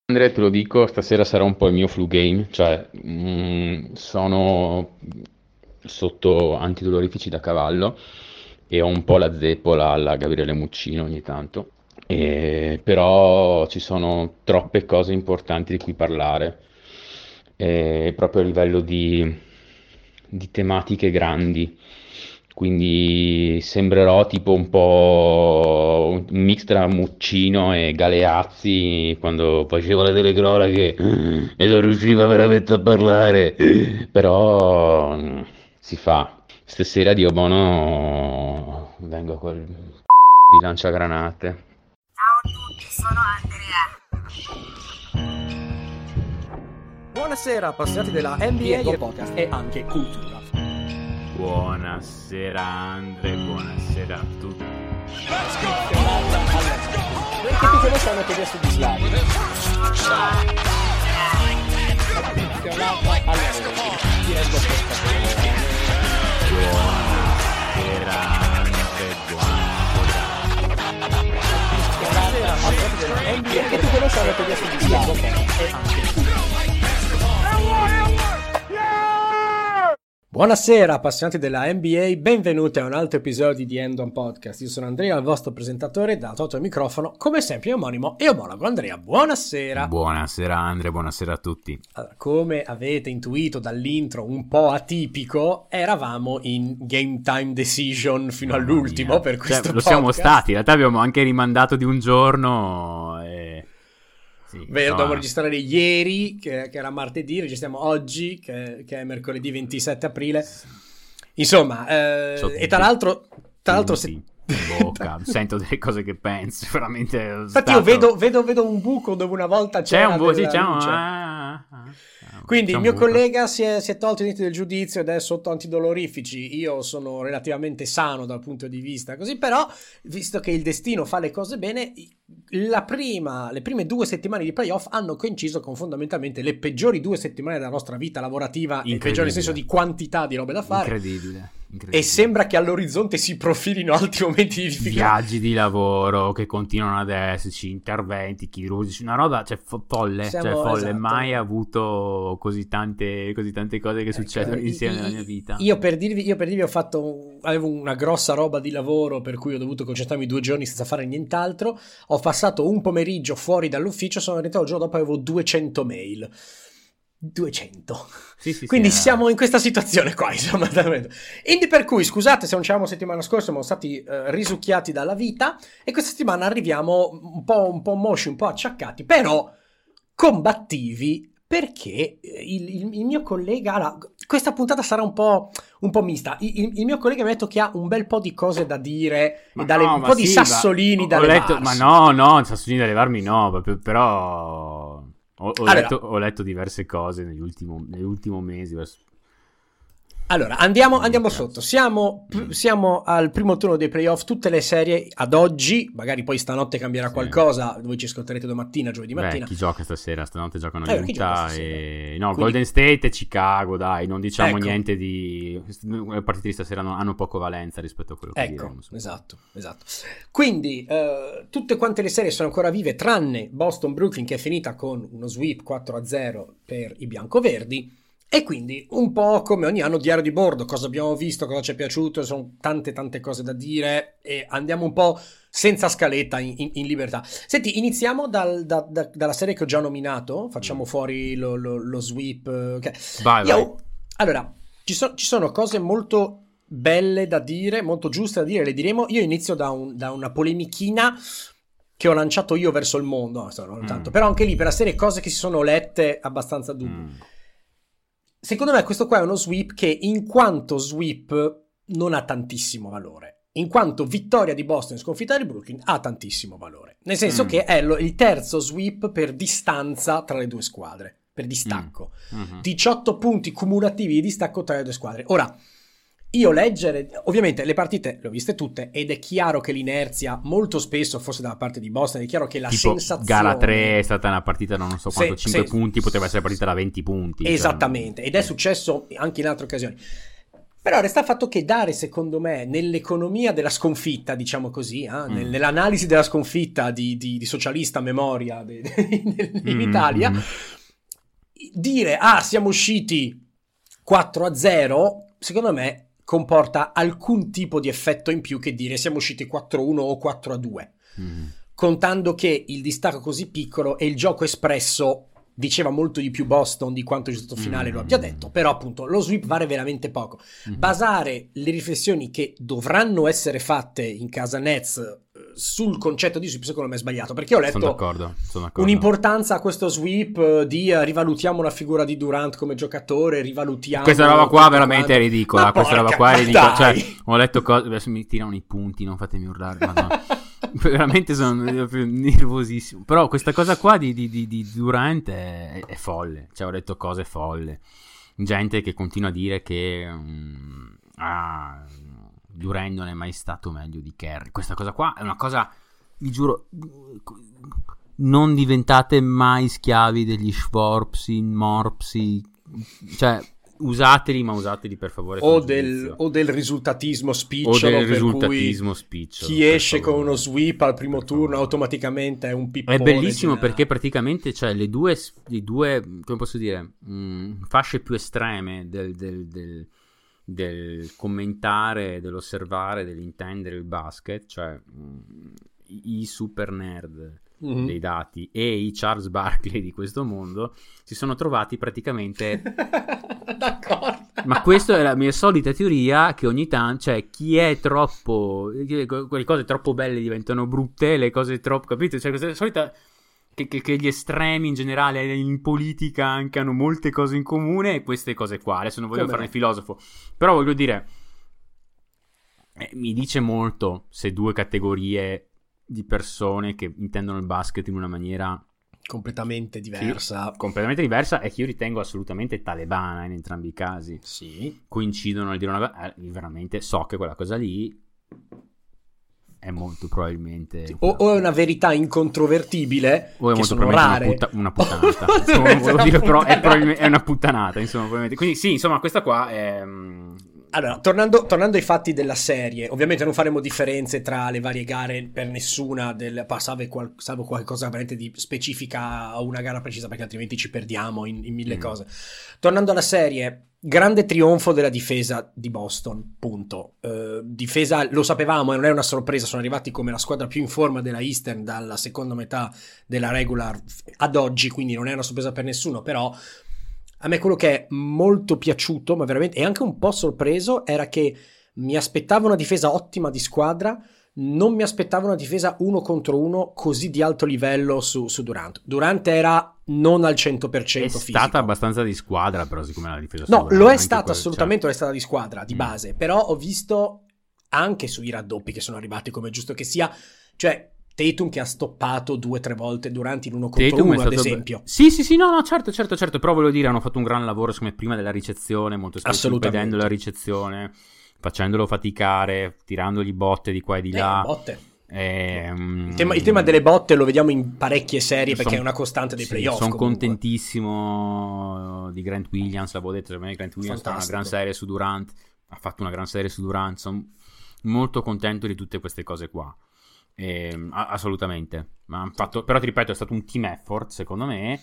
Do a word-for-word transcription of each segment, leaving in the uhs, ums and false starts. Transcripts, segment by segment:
Andre, te lo dico, stasera sarà un po' il mio flu game, cioè mm, sono sotto antidolorifici da cavallo e ho un po' la zeppola alla Gabriele Muccino ogni tanto. E- però ci sono troppe cose importanti di cui parlare, eh, proprio a livello di, di tematiche grandi. Quindi sembrerò tipo un po' un mix tra Muccino e Galeazzi quando facevo le telecronache e non riusciva veramente a parlare. Però mm, si fa. Stasera Dio buono vengo col di lanciagranate. Ciao a tutti, sono Andrea. Buonasera appassionati della N B A e podcast e anche cultura. Buonasera Andre, buonasera a tutti. Che tutte le sono che su di slide. Buonasera Andre, buonasera. Appassionati della N B A che tutte le sono che su di slide e anche cultura. Buonasera appassionati della N B A, benvenuti a un altro episodio di End On Podcast. Io sono Andrea, il vostro presentatore, da Toto al microfono, come sempre omonimo e omologo Andrea. Buonasera. Buonasera Andre, buonasera a tutti. Allora, come avete intuito dall'intro un po' atipico, eravamo in Game Time Decision fino Mamma all'ultimo mia. per Cioè, questo lo podcast. siamo stati, in realtà abbiamo anche rimandato di un giorno e... Sì, Vero, no, dobbiamo registrare ieri, che, che era martedì, registriamo oggi, che, che è mercoledì ventisette aprile. Insomma, eh, Sotto e tra l'altro, tra l'altro se... in bocca, sento delle cose che penso, veramente. Infatti io vedo, vedo, vedo un buco dove una volta C'è c'era un buco, sì, della c'è un... luce. ah, ah, ah. Quindi C'è il un mio buco. collega si è, si è tolto i denti del giudizio ed è sotto antidolorifici. Io sono relativamente sano dal punto di vista così, però visto che il destino fa le cose bene, la prima, le prime due settimane di playoff hanno coinciso con fondamentalmente le peggiori due settimane della nostra vita lavorativa, il peggiore nel senso di quantità di robe da fare. Incredibile, incredibile. E sembra che all'orizzonte si profilino altri momenti di difficoltà. Viaggi di lavoro che continuano ad esserci, interventi chirurgici, una roba, cioè fo- folle, Siamo- cioè folle, esatto. mai avuto così tante, così tante cose che Ecco, succedono insieme io- nella mia vita. Io per dirvi, io per dirvi ho fatto, un- avevo una grossa roba di lavoro per cui ho dovuto concentrarmi due giorni senza fare nient'altro. Ho passato un pomeriggio fuori dall'ufficio, sono rientrato il giorno dopo, avevo duecento mail. duecento. Sì, sì, sì, Quindi era- siamo in questa situazione qua, insomma. Quindi per cui, scusate se non c'eravamo settimana scorsa, siamo stati eh, risucchiati dalla vita e questa settimana arriviamo un po', un po' mosci, un po' acciaccati, però combattivi perché il, il- il mio collega... Allora, questa puntata sarà un po', un po' mista. Il, il- il mio collega mi ha detto che ha un bel po' di cose da dire Ma e dalle, no, un ma po' di sì, ma- sassolini ho da letto, levarsi. Ma no, no, sassolini da levarmi no, proprio- però ho, ho Allora- letto, ho letto diverse cose negli ultimo, nell'ultimo mese. verso- Allora, andiamo, andiamo sotto. Siamo, p- siamo al primo turno dei playoff. Tutte le serie ad oggi, magari poi stanotte cambierà Sì. qualcosa. Voi ci ascolterete domattina, giovedì Beh, mattina. chi gioca stasera? Stanotte giocano Eh, chi gioca Utah stasera? e... No, Quindi- Golden State e Chicago, dai, non diciamo Ecco. niente di... Le partite di stasera hanno, hanno poco valenza rispetto a quello che Ecco, diremo. insomma. esatto, esatto. Quindi, eh, tutte quante le serie sono ancora vive, tranne Boston-Brooklyn, che è finita con uno sweep quattro a zero per i biancoverdi. E quindi un po' come ogni anno diario di bordo, cosa abbiamo visto, cosa ci è piaciuto, sono tante tante cose da dire e andiamo un po' senza scaletta in, in- in libertà. Senti, iniziamo dal- da- da- dalla serie che ho già nominato, facciamo fuori lo, lo- lo sweep. eh, ok. Vai, vai. Io- allora, ci, so- ci sono cose molto belle da dire, molto giuste da dire, le diremo. Io inizio da, un- da una polemichina che ho lanciato io verso il mondo, no, non tanto, Mm. però anche lì per la serie cose che si sono lette abbastanza dubbie. Mm. Secondo me questo qua è uno sweep che in quanto sweep non ha tantissimo valore. In quanto vittoria di Boston e sconfitta di Brooklyn ha tantissimo valore. Nel senso Mm. che è lo- il terzo sweep per distanza tra le due squadre. Per distacco. Mhm. diciotto punti cumulativi di distacco tra le due squadre. Ora, io leggere... Ovviamente le partite le ho viste tutte ed è chiaro che l'inerzia molto spesso, forse dalla parte di Boston, è chiaro che la Tipo sensazione... gara tre è stata una partita da non so quanto, Sì, cinque sì. punti, poteva essere partita da venti punti. cioè- Esattamente, ed è successo anche in altre occasioni. Però resta il fatto che dare, secondo me, nell'economia della sconfitta, diciamo così, eh, Mm. nel- nell'analisi della sconfitta di, di- di socialista memoria de- de- in Mm, Italia, mm. dire ah siamo usciti quattro a zero, secondo me comporta alcun tipo di effetto in più che dire siamo usciti quattro a uno o quattro a due, Mm. contando che il distacco così piccolo e il gioco espresso diceva molto di più Boston di quanto il risultato finale Mm. lo abbia detto, però appunto lo sweep vale veramente poco. Mm. Basare le riflessioni che dovranno essere fatte in casa Nets eh, sul concetto di sweep secondo me è sbagliato, perché ho Sono letto d'accordo, sono d'accordo. un'importanza a questo sweep eh, di eh, rivalutiamo la figura di Durant come giocatore, rivalutiamo Questa roba qua tutto veramente è quanto. ridicola. Ma Questa roba porca- qua è ma ridicola. Cioè, dai! ho letto cose. Adesso mi tirano i punti, non fatemi urlare. Madonna. Veramente sono nervosissimo. Però questa cosa qua di, di, di, di Durant è, è folle. Cioè, ho letto cose folle. Gente che continua a dire che mm, ah, Durant non è mai stato meglio di Curry. Questa cosa qua è una cosa, vi giuro, non diventate mai schiavi degli Schwarpsi, Morpsi, cioè usateli, ma usateli per favore O con del, giudizio. o del risultatismo O spicciolo, del per risultatismo cui spicciolo, chi per esce con favore. uno sweep al primo Per turno favore. automaticamente è un pippone. È bellissimo di- perché praticamente cioè le due, le due come posso dire, mh, fasce più estreme del, del, del, del commentare, dell'osservare, dell'intendere il basket, cioè mh, i super nerd Mhm. dei dati e i Charles Barkley di questo mondo si sono trovati praticamente. D'accordo. Ma questa è la mia solita teoria, che ogni tanto, cioè, chi è troppo, quelle cose troppo belle diventano brutte, le cose troppo, capito? Cioè, questa solita che, che, che gli estremi in generale in politica anche hanno molte cose in comune, e queste cose qua. Adesso non voglio Come fare no? il filosofo, però voglio dire, eh, mi dice molto se due categorie di persone che intendono il basket in una maniera Completamente diversa. completamente diversa, e che io ritengo assolutamente talebana in entrambi i casi, Sì. coincidono nel dire una cosa, eh, veramente so che quella cosa lì è molto probabilmente O, o è una verità incontrovertibile, o è che molto sono probabilmente rare. una, put- una puttanata. Deve Insomma, essere volevo una dire, però è, puttana. probabilmente- è una puttanata, insomma, probabilmente. Quindi sì, insomma, questa qua è mm, Allora, tornando, tornando ai fatti della serie, ovviamente non faremo differenze tra le varie gare per nessuna, del, pa- salvo, qual- salvo qualcosa veramente di specifica a una gara precisa, perché altrimenti ci perdiamo in, in mille Mm. cose. Tornando alla serie, grande trionfo della difesa di Boston, punto. Eh, difesa, lo sapevamo, e non è una sorpresa, sono arrivati come la squadra più in forma della Eastern dalla seconda metà della regular ad oggi, quindi non è una sorpresa per nessuno, però a me quello che è molto piaciuto, ma veramente, e anche un po' sorpreso, era che mi aspettavo una difesa ottima di squadra, non mi aspettavo una difesa uno contro uno così di alto livello su, su Durant. Durant era non al cento per è cento fisico. stata abbastanza di squadra, però siccome la difesa No, sicura, lo è anche stata, quel- assolutamente lo è stata di squadra, di Mm. base, però ho visto anche sui raddoppi che sono arrivati, come è giusto che sia, cioè Tatum che ha stoppato due o tre volte Durant in uno contro Tatum è uno, ad stato- esempio. Sì, sì, sì, no, no, certo, certo, certo, però voglio dire, hanno fatto un gran lavoro, secondo me, prima della ricezione, molto spesso Assolutamente. impedendo la ricezione, facendolo faticare, tirandogli botte di qua e di Eh, là. botte. Ehm, Il tema, il tema delle botte lo vediamo in parecchie serie perché Son- è una costante dei sì, playoff. sono comunque. contentissimo di Grant Williams, l'avevo detto, secondo me Grant Williams fa una Fantastico. gran serie su Durant, ha fatto una gran serie su Durant, sono molto contento di tutte queste cose qua. Ehm, a- assolutamente. Ma han fatto, però ti ripeto, è stato un team effort, secondo me.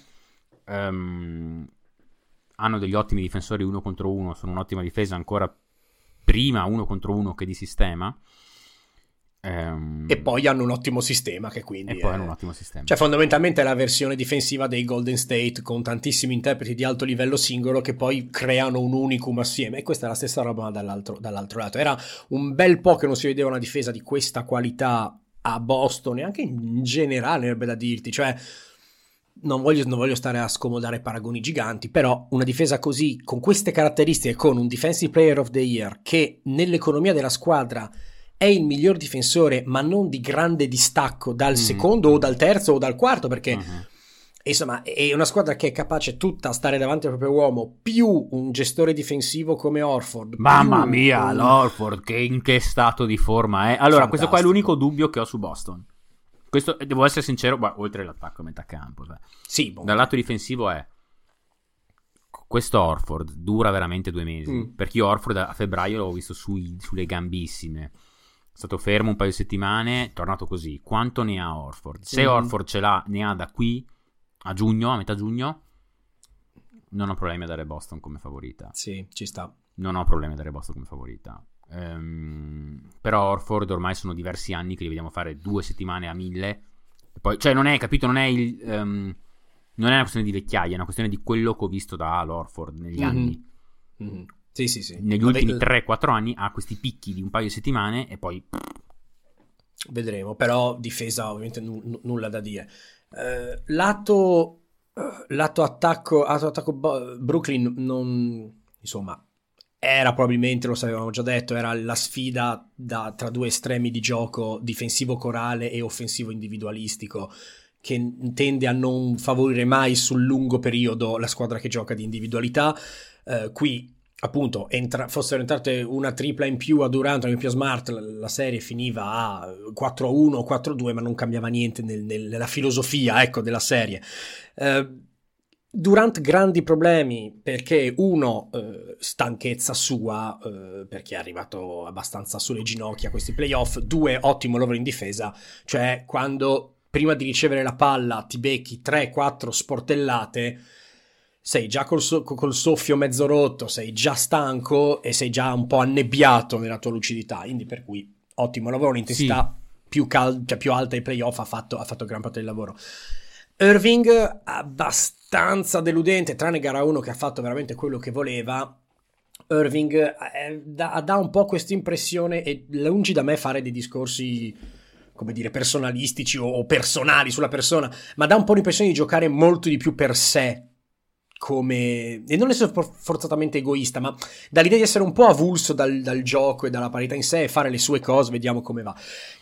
Ehm, hanno degli ottimi difensori uno contro uno, sono un'ottima difesa ancora prima uno contro uno che di sistema. Ehm, E poi hanno un ottimo sistema che quindi e poi è- hanno un ottimo sistema. Cioè fondamentalmente è la versione difensiva dei Golden State con tantissimi interpreti di alto livello singolo che poi creano un unicum assieme, e questa è la stessa roba dall'altro, dall'altro lato. Era un bel po' che non si vedeva una difesa di questa qualità a Boston e anche in generale, ebbe da dirti, cioè non voglio, non voglio stare a scomodare paragoni giganti, però una difesa così, con queste caratteristiche, con un Defensive Player of the Year che nell'economia della squadra è il miglior difensore, ma non di grande distacco dal Mhm. secondo o dal terzo o dal quarto, perché Mhm. insomma è una squadra che è capace tutta a stare davanti al proprio uomo, più un gestore difensivo come Horford. Mamma più mia, un- l'Horford, che in che stato di forma è. Allora, questo qua è Fantastico. l'unico dubbio che ho su Boston. Questo, devo essere sincero, beh, oltre l'attacco a metà campo, cioè. Sì, boh. Dal lato difensivo è questo Horford dura veramente due mesi, Mm. perché io Horford a febbraio l'avevo visto sui- sulle gambissime, è stato fermo un paio di settimane, è tornato così. Quanto ne ha Horford? Se Mhm. Horford ce l'ha, ne ha da qui a giugno, a metà giugno, non ho problemi a dare Boston come favorita. Sì, ci sta. Non ho problemi a dare Boston come favorita. Ehm, però Horford ormai sono diversi anni che li vediamo fare due settimane a mille. E poi, cioè, non è, capito, non è il... ehm, non è una questione di vecchiaia, è una questione di quello che ho visto da Al Horford negli Mhm. anni. Mhm. Sì, sì, sì. Negli Vabbè, ultimi eh, tre quattro anni ha questi picchi di un paio di settimane e poi... Vedremo, però difesa ovviamente nu- nu- nulla da dire. Eh, lato, eh, lato attacco, lato attacco Bo- Brooklyn non, insomma, era probabilmente, lo sapevamo già detto, era la sfida da- tra due estremi di gioco difensivo corale e offensivo individualistico, che tende a non favorire mai sul lungo periodo la squadra che gioca di individualità. Eh, qui appunto entra- fossero entrate una tripla in più a Durant, una in più a Smart, la, la serie finiva a quattro a uno o quattro a due, ma non cambiava niente nel- nel- nella filosofia, ecco, della serie. Eh, Durant grandi problemi perché uno, eh, stanchezza sua, eh, perché è arrivato abbastanza sulle ginocchia a questi playoff, due, ottimo lavoro in difesa, cioè quando prima di ricevere la palla ti becchi tre quattro sportellate, sei già col, so- col soffio mezzo rotto, sei già stanco e sei già un po' annebbiato nella tua lucidità, quindi per cui ottimo lavoro, l'intensità più, cal- cioè più alta ai playoff ha fatto, ha fatto gran parte del lavoro. Irving abbastanza deludente, tranne gara uno che ha fatto veramente quello che voleva. Irving eh, dà, dà un po' questa impressione, e lungi da me fare dei discorsi, come dire, personalistici o, o personali sulla persona, ma dà un po' l'impressione di giocare molto di più per sé, come, e non essere for- forzatamente egoista, ma dall'idea di essere un po' avulso dal, dal gioco e dalla parità in sé e fare le sue cose, vediamo come va.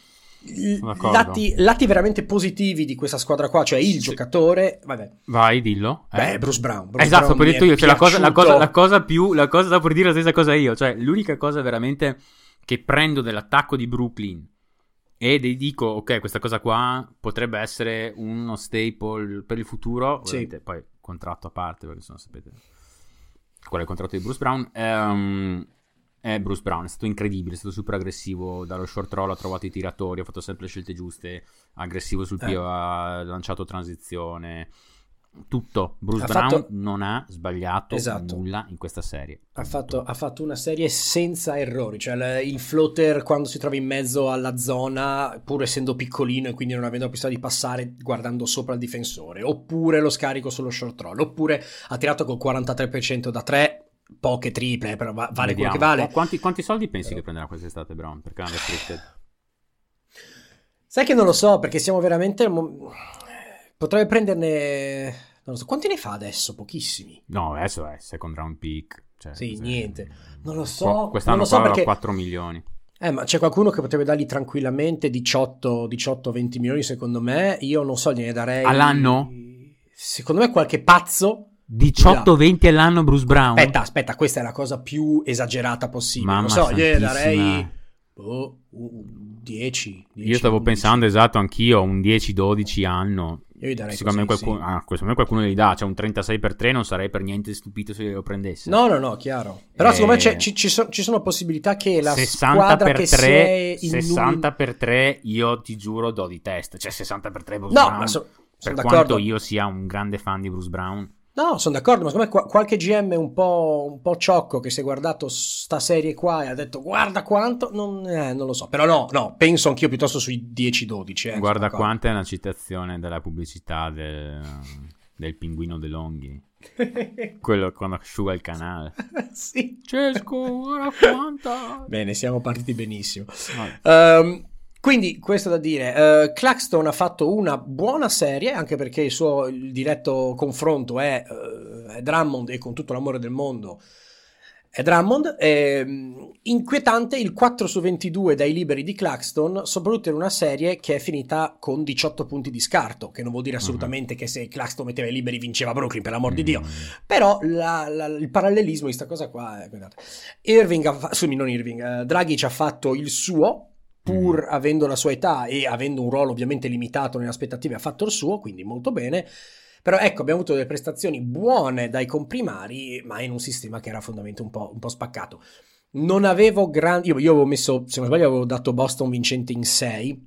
L- D'accordo. Lati, lati veramente positivi di questa squadra qua, cioè il Sì. giocatore, vabbè, Vai, dillo. Eh. beh, Bruce Brown. Bruce Esatto, Brown poi ho mi detto è io, cioè la cosa, la, cosa, piaciuto. la cosa più, la cosa, stavo per dire la stessa cosa io, cioè l'unica cosa veramente che prendo dell'attacco di Brooklyn e dei dico, ok, questa cosa qua potrebbe essere uno staple per il futuro, Sì. ovviamente, poi contratto a parte, perché se no sapete qual è il contratto di Bruce Brown, ehm, è Bruce Brown, è stato incredibile, è stato super aggressivo, dallo short roll ha trovato i tiratori, ha fatto sempre le scelte giuste, aggressivo sul Eh. piede, ha lanciato transizione, tutto. Bruce Ha Brown fatto- non ha sbagliato Esatto. nulla in questa serie. Ha fatto, ha fatto una serie senza errori, cioè l- il floater quando si trova in mezzo alla zona, pur essendo piccolino e quindi non avendo la possibilità di passare guardando sopra il difensore, oppure lo scarico sullo short roll, oppure ha tirato col quarantatré per cento da tre, poche triple, però va- vale quello Vediamo. che vale. Ma Quanti, quanti soldi pensi Però- che prenderà quest'estate Brown per Canada Restricted? Sai che non lo so, perché siamo veramente... mo- Potrebbe prenderne... Non lo so, quanti ne fa adesso? Pochissimi. No, adesso è second round pick. Cioè, Sì, se- niente. Non lo so. Qua- Quest'anno non lo so qua avrà perché... quattro milioni. Eh, ma c'è qualcuno che potrebbe dargli tranquillamente diciotto venti milioni, secondo me. Io non so, gliene darei... All'anno? Secondo me qualche pazzo... diciotto venti all'anno Bruce Brown? Aspetta, aspetta, questa è la cosa più esagerata possibile. Mamma non so, gliene santissima. darei... Boh, dieci. Io stavo pensando, esatto, anch'io, un dieci dodici anno. Io gli darei Secondo me, così, qualcuno, sì. ah, secondo me qualcuno gli dà, cioè un trentasei per tre non sarei per niente stupito se lo prendesse. No, no, no, chiaro. Però Eh, secondo me c'è- ci, ci sono, ci sono possibilità che la sessanta squadra per che si è tre, in sessanta per tre, io ti giuro do di testa. Cioè sessanta per tre Bruce No, Brown. ma so- per sono quanto d'accordo. io sia un grande fan di Bruce Brown. No, sono d'accordo, ma secondo me qua- qualche G M un po', un po' ciocco che si è guardato sta serie qua e ha detto guarda quanto, non, eh, non lo so. Però no, no, penso anch'io piuttosto sui dieci dodici. Eh, Guarda sono d'accordo. quanta è una citazione della pubblicità del, del pinguino De Longhi. Quello quando asciuga il canale. Sì. Cesco, guarda quanta. Bene, siamo partiti benissimo. Vabbè. Ehm, quindi, questo da dire, eh, Claxton ha fatto una buona serie, anche perché il suo il diretto confronto è, eh, è Drummond, e con tutto l'amore del mondo è Drummond. Ehm, inquietante il quattro su ventidue dai liberi di Claxton, soprattutto in una serie che è finita con diciotto punti di scarto, che non vuol dire assolutamente che se Claxton metteva i liberi vinceva Brooklyn, per l'amor di Dio. Mm. Però la- la- il parallelismo di sta cosa qua è, guardate, Irving ha fa- scusami, non Irving, eh, Dragic ha fatto il suo, pur avendo la sua età e avendo un ruolo ovviamente limitato nelle aspettative, ha fatto il suo, quindi molto bene. Però ecco, abbiamo avuto delle prestazioni buone dai comprimari, ma in un sistema che era fondamentalmente un po', un po' spaccato. Non avevo grandi... Io, io avevo messo, se non sbaglio, avevo dato Boston vincente in sei,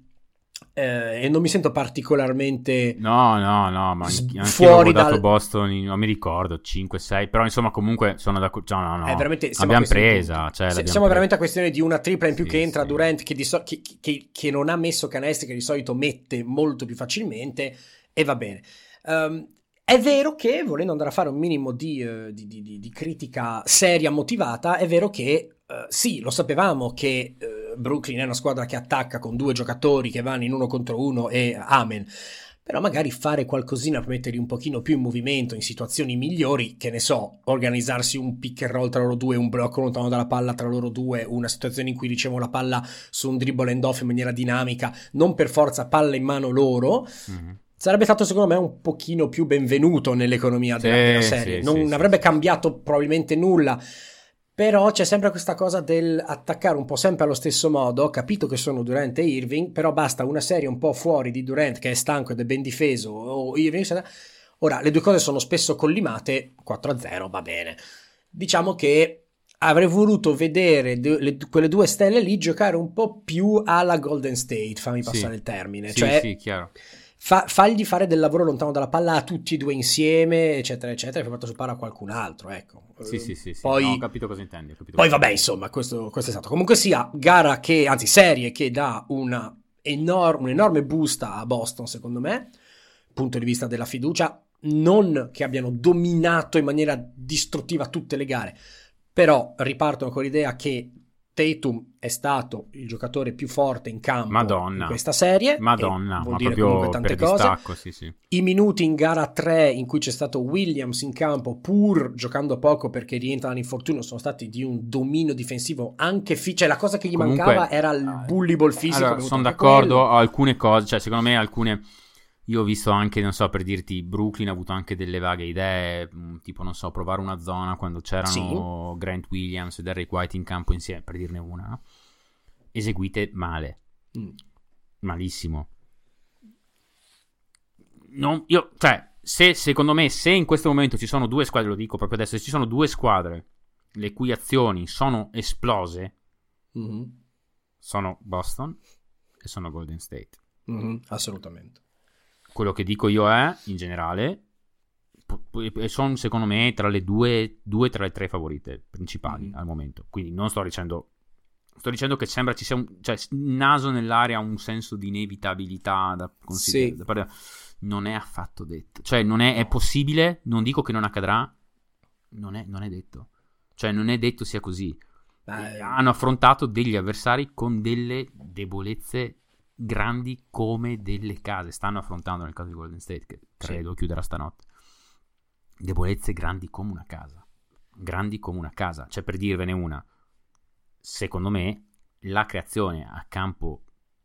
eh, e non mi sento particolarmente No, no, no, ma s- anche io avevo fuori dato dal... Boston, in- non mi ricordo, cinque sei, però insomma comunque sono da... Cioè, no, no, È veramente, siamo a l'abbiamo questione di presa, punti. cioè Se- l'abbiamo siamo veramente presa. a questione di una tripla in più Sì, che entra sì. Durant, che, di so- che- che- che non ha messo canestri, che di solito mette molto più facilmente, e va bene. Um, è vero che, volendo andare a fare un minimo di, eh, di- di- di- di critica seria, motivata, è vero che eh, sì, lo sapevamo che eh, Brooklyn è una squadra che attacca con due giocatori che vanno in uno contro uno e amen. Però magari fare qualcosina per metterli un pochino più in movimento in situazioni migliori, che ne so, organizzarsi un pick and roll tra loro due, un blocco lontano dalla palla tra loro due, una situazione in cui ricevono la palla su un dribble and off in maniera dinamica, non per forza palla in mano loro, Mhm. sarebbe stato secondo me un pochino più benvenuto nell'economia della, Sì, della serie. sì, Non sì, avrebbe sì, cambiato probabilmente nulla. Però c'è sempre questa cosa del attaccare un po' sempre allo stesso modo. Ho capito che sono Durant e Irving, però basta una serie un po' fuori di Durant che è stanco ed è ben difeso, o Irving. Ora, le due cose sono spesso collimate, quattro a zero, va bene. Diciamo che avrei voluto vedere de- le- quelle due stelle lì giocare un po' più alla Golden State, fammi Sì. passare il termine. Sì, cioè, sì, chiaro. fa- fagli fare del lavoro lontano dalla palla a tutti e due insieme, eccetera, eccetera, e poi fatto giocare a qualcun altro, ecco. Sì, sì, sì, sì. Poi, No, ho capito cosa intendi. Ho capito poi cosa vabbè, intendi. insomma, questo, questo è stato. Comunque sia, gara che, anzi, serie che dà una enorme, un enorme boost a Boston, secondo me, punto di vista della fiducia. Non che abbiano dominato in maniera distruttiva tutte le gare, però ripartono con l'idea che Tatum è stato il giocatore più forte in campo Madonna. in questa serie. Madonna, e vuol ma dire proprio comunque tante per cose. distacco, sì, sì. I minuti in gara tre in cui c'è stato Williams in campo, pur giocando poco perché rientra dall'infortunio, sono stati di un dominio difensivo anche fi- cioè la cosa che gli Comunque, mancava era il bullyball fisico. allora, abbiamo sono avuto anche d'accordo, quello. alcune cose, cioè secondo me alcune, io ho visto anche, non so, per dirti, Brooklyn ha avuto anche delle vaghe idee, mh, tipo, non so, provare una zona quando c'erano Sì. Grant Williams e Derrick White in campo insieme, per dirne una, no? Eseguite male, Mm. malissimo. Non, io, cioè, se secondo me, se in questo momento ci sono due squadre, lo dico proprio adesso, se ci sono due squadre le cui azioni sono esplose, Mhm. sono Boston e sono Golden State. Mhm. Assolutamente. Quello che dico io è, in generale, po- po- e sono secondo me tra le due, due tra le tre favorite principali Mhm. al momento. Quindi non sto dicendo, sto dicendo che sembra ci sia un, cioè, il naso nell'aria, un senso di inevitabilità da considerare. Sì. da parte- non è affatto detto. Cioè, non è, è possibile, non dico che non accadrà, non è, non è detto. Cioè, non è detto sia così. Eh, Hanno affrontato degli avversari con delle debolezze grandi come delle case. Stanno affrontando, nel caso di Golden State, che credo chiuderà stanotte, debolezze grandi come una casa. Grandi come una casa. Cioè, per dirvene una, secondo me la creazione a campo,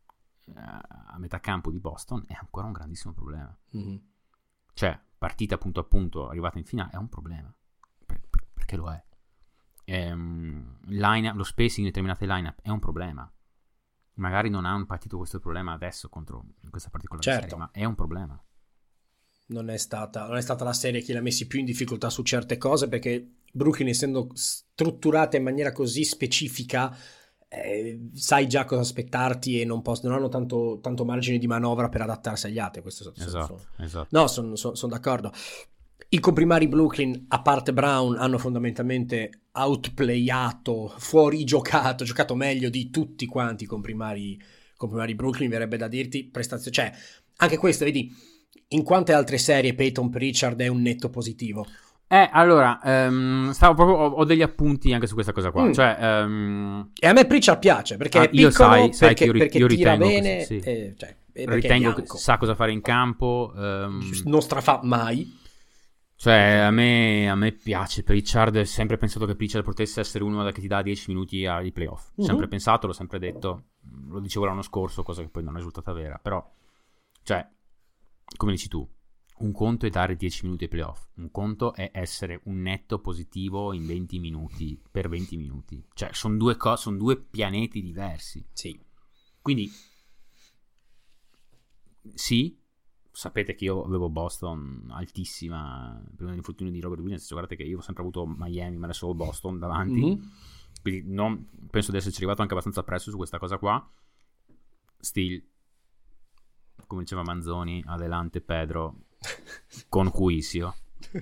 a metà campo di Boston è ancora un grandissimo problema. mhm. Cioè, partita punto a punto arrivata in finale è un problema. Per- per- perché lo è. Ehm, line- lo spacing in determinate line-up è un problema. Magari non hanno partito questo problema adesso contro in questa particolare Certo. serie, ma è un problema. Non è stata, non è stata la serie che li ha messi più in difficoltà su certe cose, perché Brooklyn, essendo strutturata in maniera così specifica, eh, sai già cosa aspettarti e non, pos- non hanno tanto, tanto margine di manovra per adattarsi agli altri. Questo so- so- Esatto, so- esatto. No, sono d'accordo. I comprimari Brooklyn, a parte Brown, hanno fondamentalmente outplayato, fuori giocato, giocato meglio di tutti quanti i comprimari, comprimari Brooklyn, verrebbe da dirti, prestazione, cioè, anche questo, vedi, in quante altre serie Peyton Pritchard è un netto positivo? Eh, allora, ehm, stavo proprio, ho, ho degli appunti anche su questa cosa qua. Mm. Cioè, ehm, E a me Pritchard piace, perché Ah, è piccolo, io sai- sai perché, che io ri- perché io tira ritengo che bene, sì, sì. e, cioè, e perché è ritengo che bianco. sa cosa fare in campo. ehm, Non strafà mai. Cioè, a me, a me piace Pritchard. Ho sempre pensato che Pritchard potesse essere uno che ti dà dieci minuti ai playoff. Mhm. Sempre pensato, l'ho sempre detto. Lo dicevo l'anno scorso, cosa che poi non è risultata vera. Però, cioè, come dici tu, un conto è dare dieci minuti ai playoff. Un conto è essere un netto positivo in venti minuti, per venti minuti. Cioè, sono due cose, sono due pianeti diversi. Sì. Quindi, sì, sapete che io avevo Boston altissima prima dell'infortunio di Robert Williams, guardate che io ho sempre avuto Miami, ma adesso ho Boston davanti, mm-hmm. quindi non, penso di esserci arrivato anche abbastanza presto su questa cosa qua. Still, come diceva Manzoni, adelante Pedro con juicio.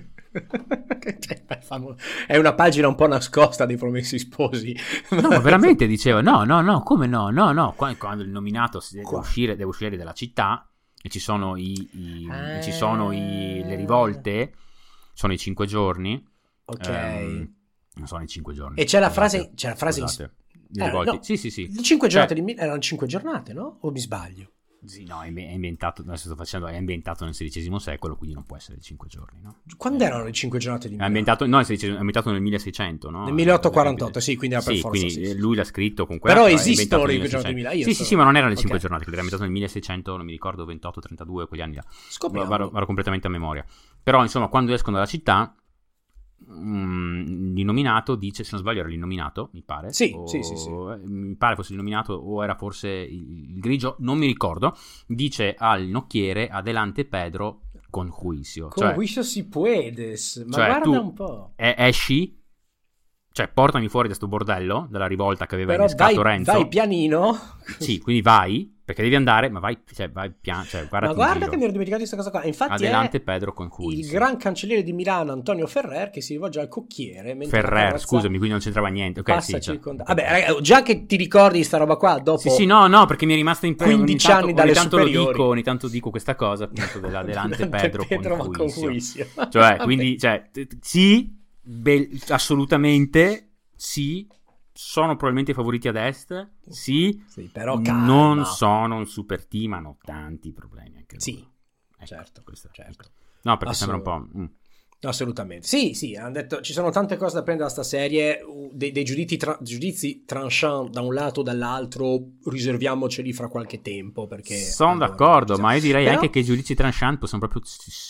È una pagina un po' nascosta dei Promessi Sposi. No, ma veramente diceva no, no, no, come no, no, no, quando il nominato deve uscire, deve uscire dalla città e ci sono i, i ah. ci sono i, le rivolte, sono i cinque giorni, ok, ehm, non sono i cinque giorni e c'è la frase, c'è la frase in... di rivolte, no, sì sì sì, cinque giornate cioè... di... erano cinque giornate, no? O mi sbaglio? Sì, no, è ambientato, adesso sto facendo, è ambientato nel sedicesimo secolo, quindi non può essere di cinque giorni, no? Quando erano le cinque giornate di Milano? È ambientato, no, è ambientato nel milleseicento, no? Nel milleottocentoquarantotto, sì, quindi era per sì, forza. Quindi sì, lui l'ha scritto con quella. Però esistono le cinque giornate di Milano. Sì, sì, sì, ma non erano le cinque okay. giornate, era ambientato nel milleseicento, non mi ricordo, ventotto trentadue, quegli anni là. Scopriamo. Vado, vado completamente a memoria. Però, insomma, quando escono dalla città, l'innominato dice, se non sbaglio era l'innominato, mi pare, sì, o, sì, sì, sì. mi pare fosse l'innominato o era forse il, il grigio, non mi ricordo, dice al nocchiere adelante Pedro con juicio, con cioè, juicio si puedes, ma cioè guarda tu un po', esci, cioè portami fuori da sto bordello della rivolta che aveva però innescato vai, Renzo, vai pianino, sì, quindi vai perché devi andare, ma vai, cioè, vai piano, cioè, ma guarda che mi ero dimenticato di questa cosa qua. Infatti adelante è Pedro con juicio, il gran cancelliere di Milano Antonio Ferrer che si rivolge al cocchiere Ferrer, scusami, quindi non c'entrava niente, ok, passa sì, circonda- vabbè, ragazzi, già che ti ricordi sta roba qua dopo sì sì no no perché mi è rimasta in quindici tanto, anni dalle ogni tanto superiori, lo dico, ogni tanto dico questa cosa appunto dell'adelante Pedro, Pedro con juicio, con cioè quindi cioè t- sì be- assolutamente sì, sono probabilmente i favoriti ad est, sì, sì, però calma. Non sono un super team, hanno tanti problemi anche loro. Sì, ecco, certo, questo, certo. Ecco. No, perché Assolut- sembra un po'... Mm. Assolutamente. Sì, sì, hanno detto ci sono tante cose da prendere da sta serie, dei, dei giudizi, tra- giudizi tranchant da un lato o dall'altro, riserviamoceli fra qualche tempo, perché... Sono allora, d'accordo, ma io direi però... anche che i giudizi tranchant possono proprio...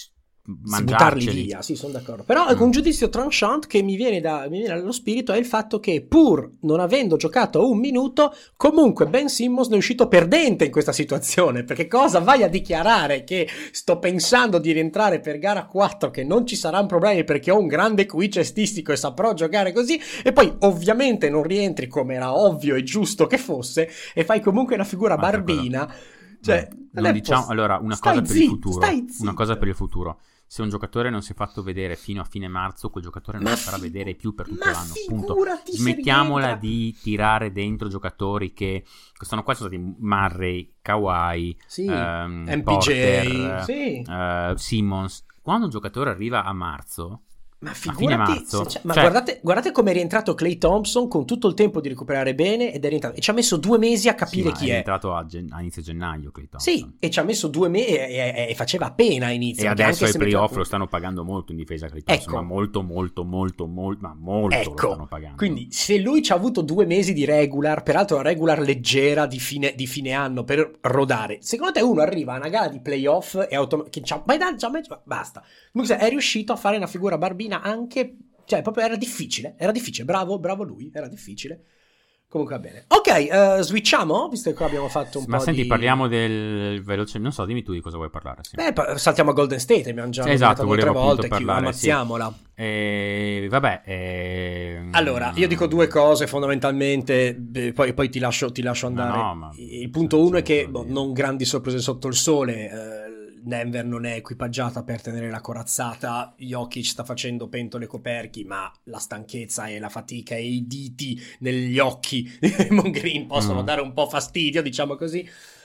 buttarli via, sì, sono d'accordo. Però mm. un giudizio tranchant che mi viene, da, mi viene allo spirito è il fatto che, pur non avendo giocato un minuto, comunque Ben Simmons ne è uscito perdente in questa situazione. Perché cosa vai a dichiarare? Che sto pensando di rientrare per gara quattro, che non ci saranno problemi perché ho un grande Q I cestistico e saprò giocare così, e poi ovviamente non rientri come era ovvio e giusto che fosse, e fai comunque una figura ma barbina. Cioè, no, non diciamo, poss- allora, una cosa per zitto, il futuro. Zitto. Una cosa per il futuro. Se un giocatore non si è fatto vedere fino a fine marzo, quel giocatore non ma si farà figu- vedere più per tutto ma l'anno. Punto. Smettiamola di tirare dentro giocatori che quest'anno qua sono stati Murray, Kawhi, sì, um, M P J, Porter, sì. uh, Simmons. Quando un giocatore arriva a marzo, ma figurati, a fine marzo, cioè, ma cioè, guardate, guardate come è rientrato Klay Thompson con tutto il tempo di recuperare bene, ed è rientrato e ci ha messo due mesi a capire sì, chi è. È entrato a, gen- a inizio gennaio Klay Thompson. Sì, e ci ha messo due mesi e, e, e faceva pena a inizio. E adesso ai playoff metteva... lo stanno pagando molto in difesa Klay Thompson, ecco. ma molto, molto, molto, molto, ma molto ecco. lo stanno pagando. Quindi se lui ci ha avuto due mesi di regular, peraltro una regular leggera di fine, di fine anno per rodare, secondo te uno arriva a una gara di playoff e automaticamente basta, è riuscito a fare una figura barbina anche... Cioè, proprio era difficile, era difficile, bravo, bravo lui, era difficile. Comunque va bene. Ok, uh, switchiamo, visto che qua abbiamo fatto un Ma po' senti, di... parliamo del veloce... Non so, dimmi tu di cosa vuoi parlare. Sì. Beh, saltiamo a Golden State, abbiamo già esatto, volevo tre volte, parlare, ammazziamola. Sì. E, vabbè. E... Allora, io dico due cose fondamentalmente, beh, poi, poi ti, lascio, ti lascio andare. No, no, ma... Il punto uno è che, boh, non grandi sorprese sotto il sole, eh, Denver non è equipaggiata per tenere la corazzata, Jokic sta facendo pentole coperchi, ma la stanchezza e la fatica e i diti negli occhi di Draymond Green possono mm. dare un po' fastidio, diciamo così.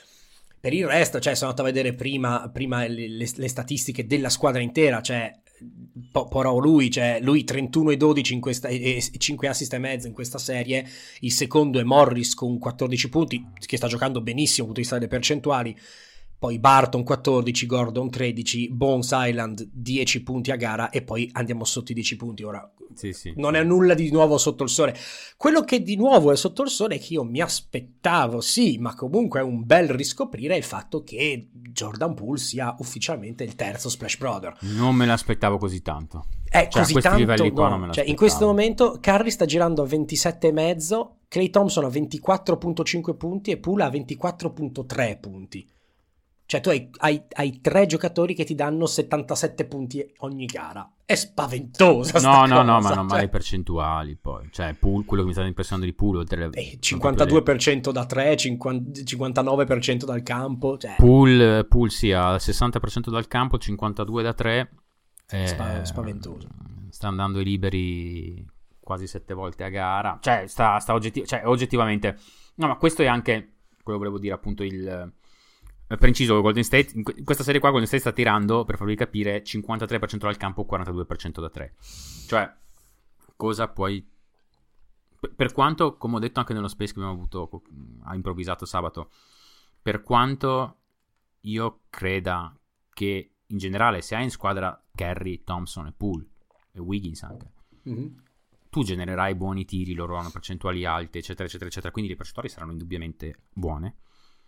Per il resto, cioè, sono andato a vedere prima, prima le, le, le statistiche della squadra intera, cioè po- però lui, cioè lui trentuno e dodici in questa, e cinque assist e mezzo in questa serie. Il secondo è Morris con quattordici punti, che sta giocando benissimo dal punto di vista delle percentuali. Poi Barton quattordici, Gordon tredici, Bones Island dieci punti a gara, e poi andiamo sotto i dieci punti. Ora sì, sì. non è nulla di nuovo sotto il sole. Quello che di nuovo è sotto il sole è che io mi aspettavo, sì, ma comunque è un bel riscoprire il fatto che Jordan Poole sia ufficialmente il terzo Splash Brother. Non me l'aspettavo così tanto. È cioè, così tanto, qua no. non me Cioè, in questo momento Curry sta girando a ventisette e mezzo, Klay Thompson a ventiquattro virgola cinque punti e Poole a ventiquattro virgola tre punti. Cioè tu hai, hai, hai tre giocatori che ti danno settantasette punti ogni gara. È spaventosa sta No, no, cosa, no, ma, no, ma cioè. le percentuali poi. Cioè, pool, quello che mi sta impressionando di Pool, oltre alle... Eh, cinquantadue per cento da tre, cinquanta, cinquantanove per cento dal campo. Cioè. Pool, Pool sì, al sessanta per cento dal campo, cinquantadue da tre. Eh, Spa- spaventoso. Sta andando ai liberi quasi sette volte a gara. Cioè, sta, sta oggetti- cioè, oggettivamente... No, ma questo è anche... Quello volevo dire, appunto, il... Per inciso, Golden State, in questa serie qua Golden State sta tirando, per farvi capire, cinquantatré per cento dal campo, quarantadue per cento da tre. Cioè, cosa puoi... Per quanto, come ho detto anche nello space che abbiamo avuto, ha improvvisato sabato, per quanto io creda che, in generale, se hai in squadra Curry, Thompson e Poole, e Wiggins anche, mm-hmm. tu genererai buoni tiri, loro hanno percentuali alte, eccetera, eccetera, eccetera, quindi le percentuali saranno indubbiamente buone.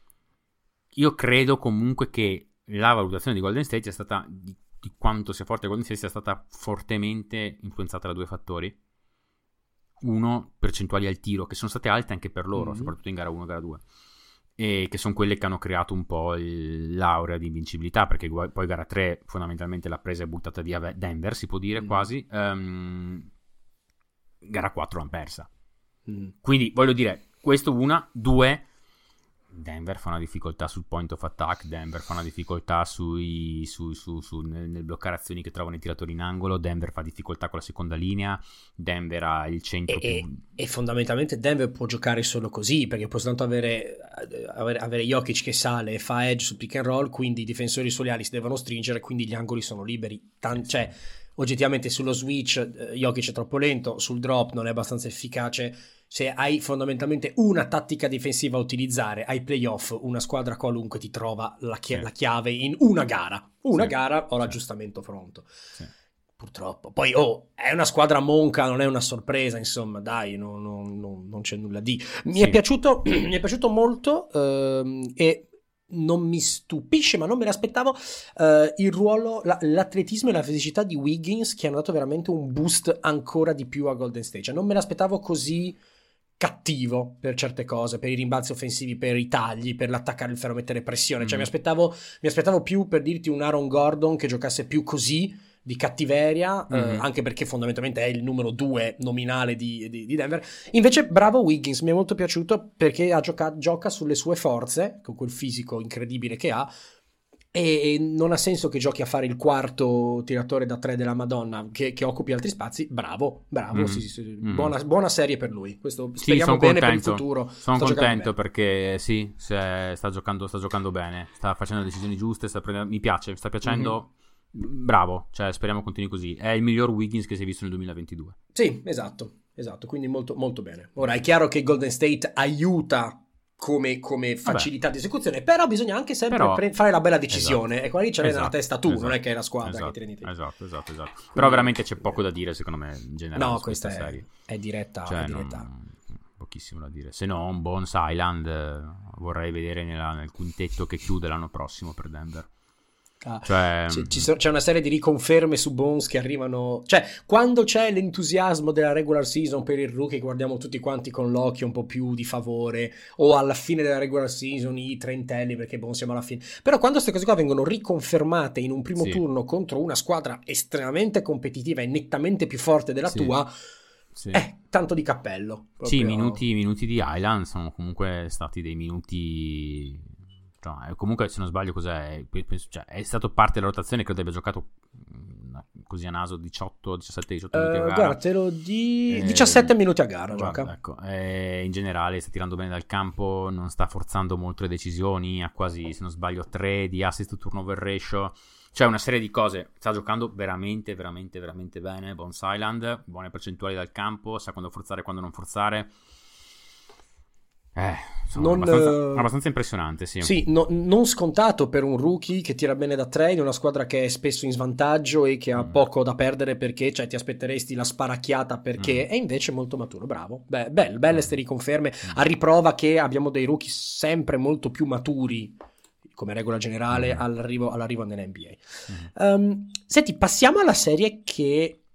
Io credo comunque che la valutazione di Golden State sia stata, di, di quanto sia forte Golden State, sia stata fortemente influenzata da due fattori. Uno, percentuali al tiro, che sono state alte anche per loro, mm-hmm. soprattutto in gara uno e gara due, e che sono quelle che hanno creato un po' il, l'aurea di invincibilità, perché poi gara tre fondamentalmente l'ha presa e buttata via Denver, si può dire, mm-hmm. quasi. Um, gara quattro l'hanno persa. Mm-hmm. Quindi, voglio dire, questo una, due... Denver fa una difficoltà sul point of attack, Denver fa una difficoltà sui, su, su, su, nel, nel bloccare azioni che trovano i tiratori in angolo, Denver fa difficoltà con la seconda linea, Denver ha il centro e, più... e, e fondamentalmente Denver può giocare solo così, perché può soltanto avere, avere, avere Jokic che sale e fa edge sul pick and roll, quindi i difensori sulle ali si devono stringere, quindi gli angoli sono liberi. Tan- sì, cioè sì. Oggettivamente sullo switch Jokic è troppo lento, sul drop non è abbastanza efficace. Se hai fondamentalmente una tattica difensiva a utilizzare ai playoff, una squadra qualunque ti trova la, chi- sì. la chiave in una gara. Una sì. gara ho l'aggiustamento pronto. Sì. Purtroppo. Poi, oh, è una squadra monca, non è una sorpresa, insomma, dai, non, non, non, non c'è nulla di... Mi, sì. è, piaciuto, mi è piaciuto molto ehm, e non mi stupisce, ma non me l'aspettavo, uh, il ruolo, la, l'atletismo e la fisicità di Wiggins, che hanno dato veramente un boost ancora di più a Golden State. Cioè, non me l'aspettavo così cattivo per certe cose, per i rimbalzi offensivi, per i tagli, per l'attaccare il ferro, mettere pressione. Mm. Cioè, mi aspettavo, mi aspettavo più, per dirti, un Aaron Gordon che giocasse più così, di cattiveria, mm-hmm. eh, anche perché fondamentalmente è il numero due nominale di, di, di Denver. Invece bravo Wiggins, mi è molto piaciuto perché ha gioca- gioca sulle sue forze, con quel fisico incredibile che ha, e non ha senso che giochi a fare il quarto tiratore da tre della Madonna che, che occupi altri spazi. Bravo, bravo, mm-hmm. sì, sì, sì. Mm-hmm. Buona, buona serie per lui. Questo speriamo sì, bene contento. Per il futuro. Sono sta contento perché sì, sta giocando, sta giocando bene, sta facendo le decisioni giuste, sta prendendo... mi piace, sta piacendo. Mm-hmm. Bravo, cioè speriamo continui così. È il miglior Wiggins che si è visto nel duemilaventidue. Sì, esatto, esatto, quindi molto, molto bene. Ora è chiaro che Golden State aiuta come, come facilità Vabbè. di esecuzione, però bisogna anche sempre però, pre- fare la bella decisione, esatto, e qua lì ce l'hai esatto, nella testa tu, esatto, non è che è la squadra esatto, che ti rendi te. Esatto, esatto, esatto. Quindi, però veramente c'è poco da dire secondo me in generale. No, questa, questa è, serie. è diretta, cioè, è diretta. Non, pochissimo da dire. Se no, un Bones Island eh, vorrei vedere nella, nel quintetto che chiude l'anno prossimo per Denver. Ah, cioè, c- ci so- c'è una serie di riconferme su Bones che arrivano, cioè quando c'è l'entusiasmo della regular season per il rookie, guardiamo tutti quanti con l'occhio un po' più di favore, o alla fine della regular season i trentelli perché Bones siamo alla fine, però quando queste cose qua vengono riconfermate in un primo sì. turno contro una squadra estremamente competitiva e nettamente più forte della sì. tua sì. eh, tanto di cappello proprio. Sì, minuti, minuti di Island sono comunque stati dei minuti. No, comunque se non sbaglio cos'è, cioè, è stato parte della rotazione, credo abbia giocato così a naso diciotto diciassette diciotto minuti a gara. Guarda, te lo di eh, diciassette minuti a gara guarda, gioca. Ecco, eh, in generale sta tirando bene dal campo, non sta forzando molto le decisioni, ha quasi, se non sbaglio, tre di assist to turnover ratio, cioè una serie di cose, sta giocando veramente veramente veramente bene Bones Island, buone percentuali dal campo, sa quando forzare e quando non forzare. Eh, insomma, non, abbastanza, abbastanza impressionante, sì. Sì, no, non scontato per un rookie che tira bene da tre in una squadra che è spesso in svantaggio e che ha mm. poco da perdere, perché cioè ti aspetteresti la sparacchiata perché mm. è invece molto maturo, bravo. Beh, belle, belle ste riconferme, mm. a riprova che abbiamo dei rookie sempre molto più maturi come regola generale mm. all'arrivo, all'arrivo nell'N B A. Mm. Um, senti, passiamo alla serie che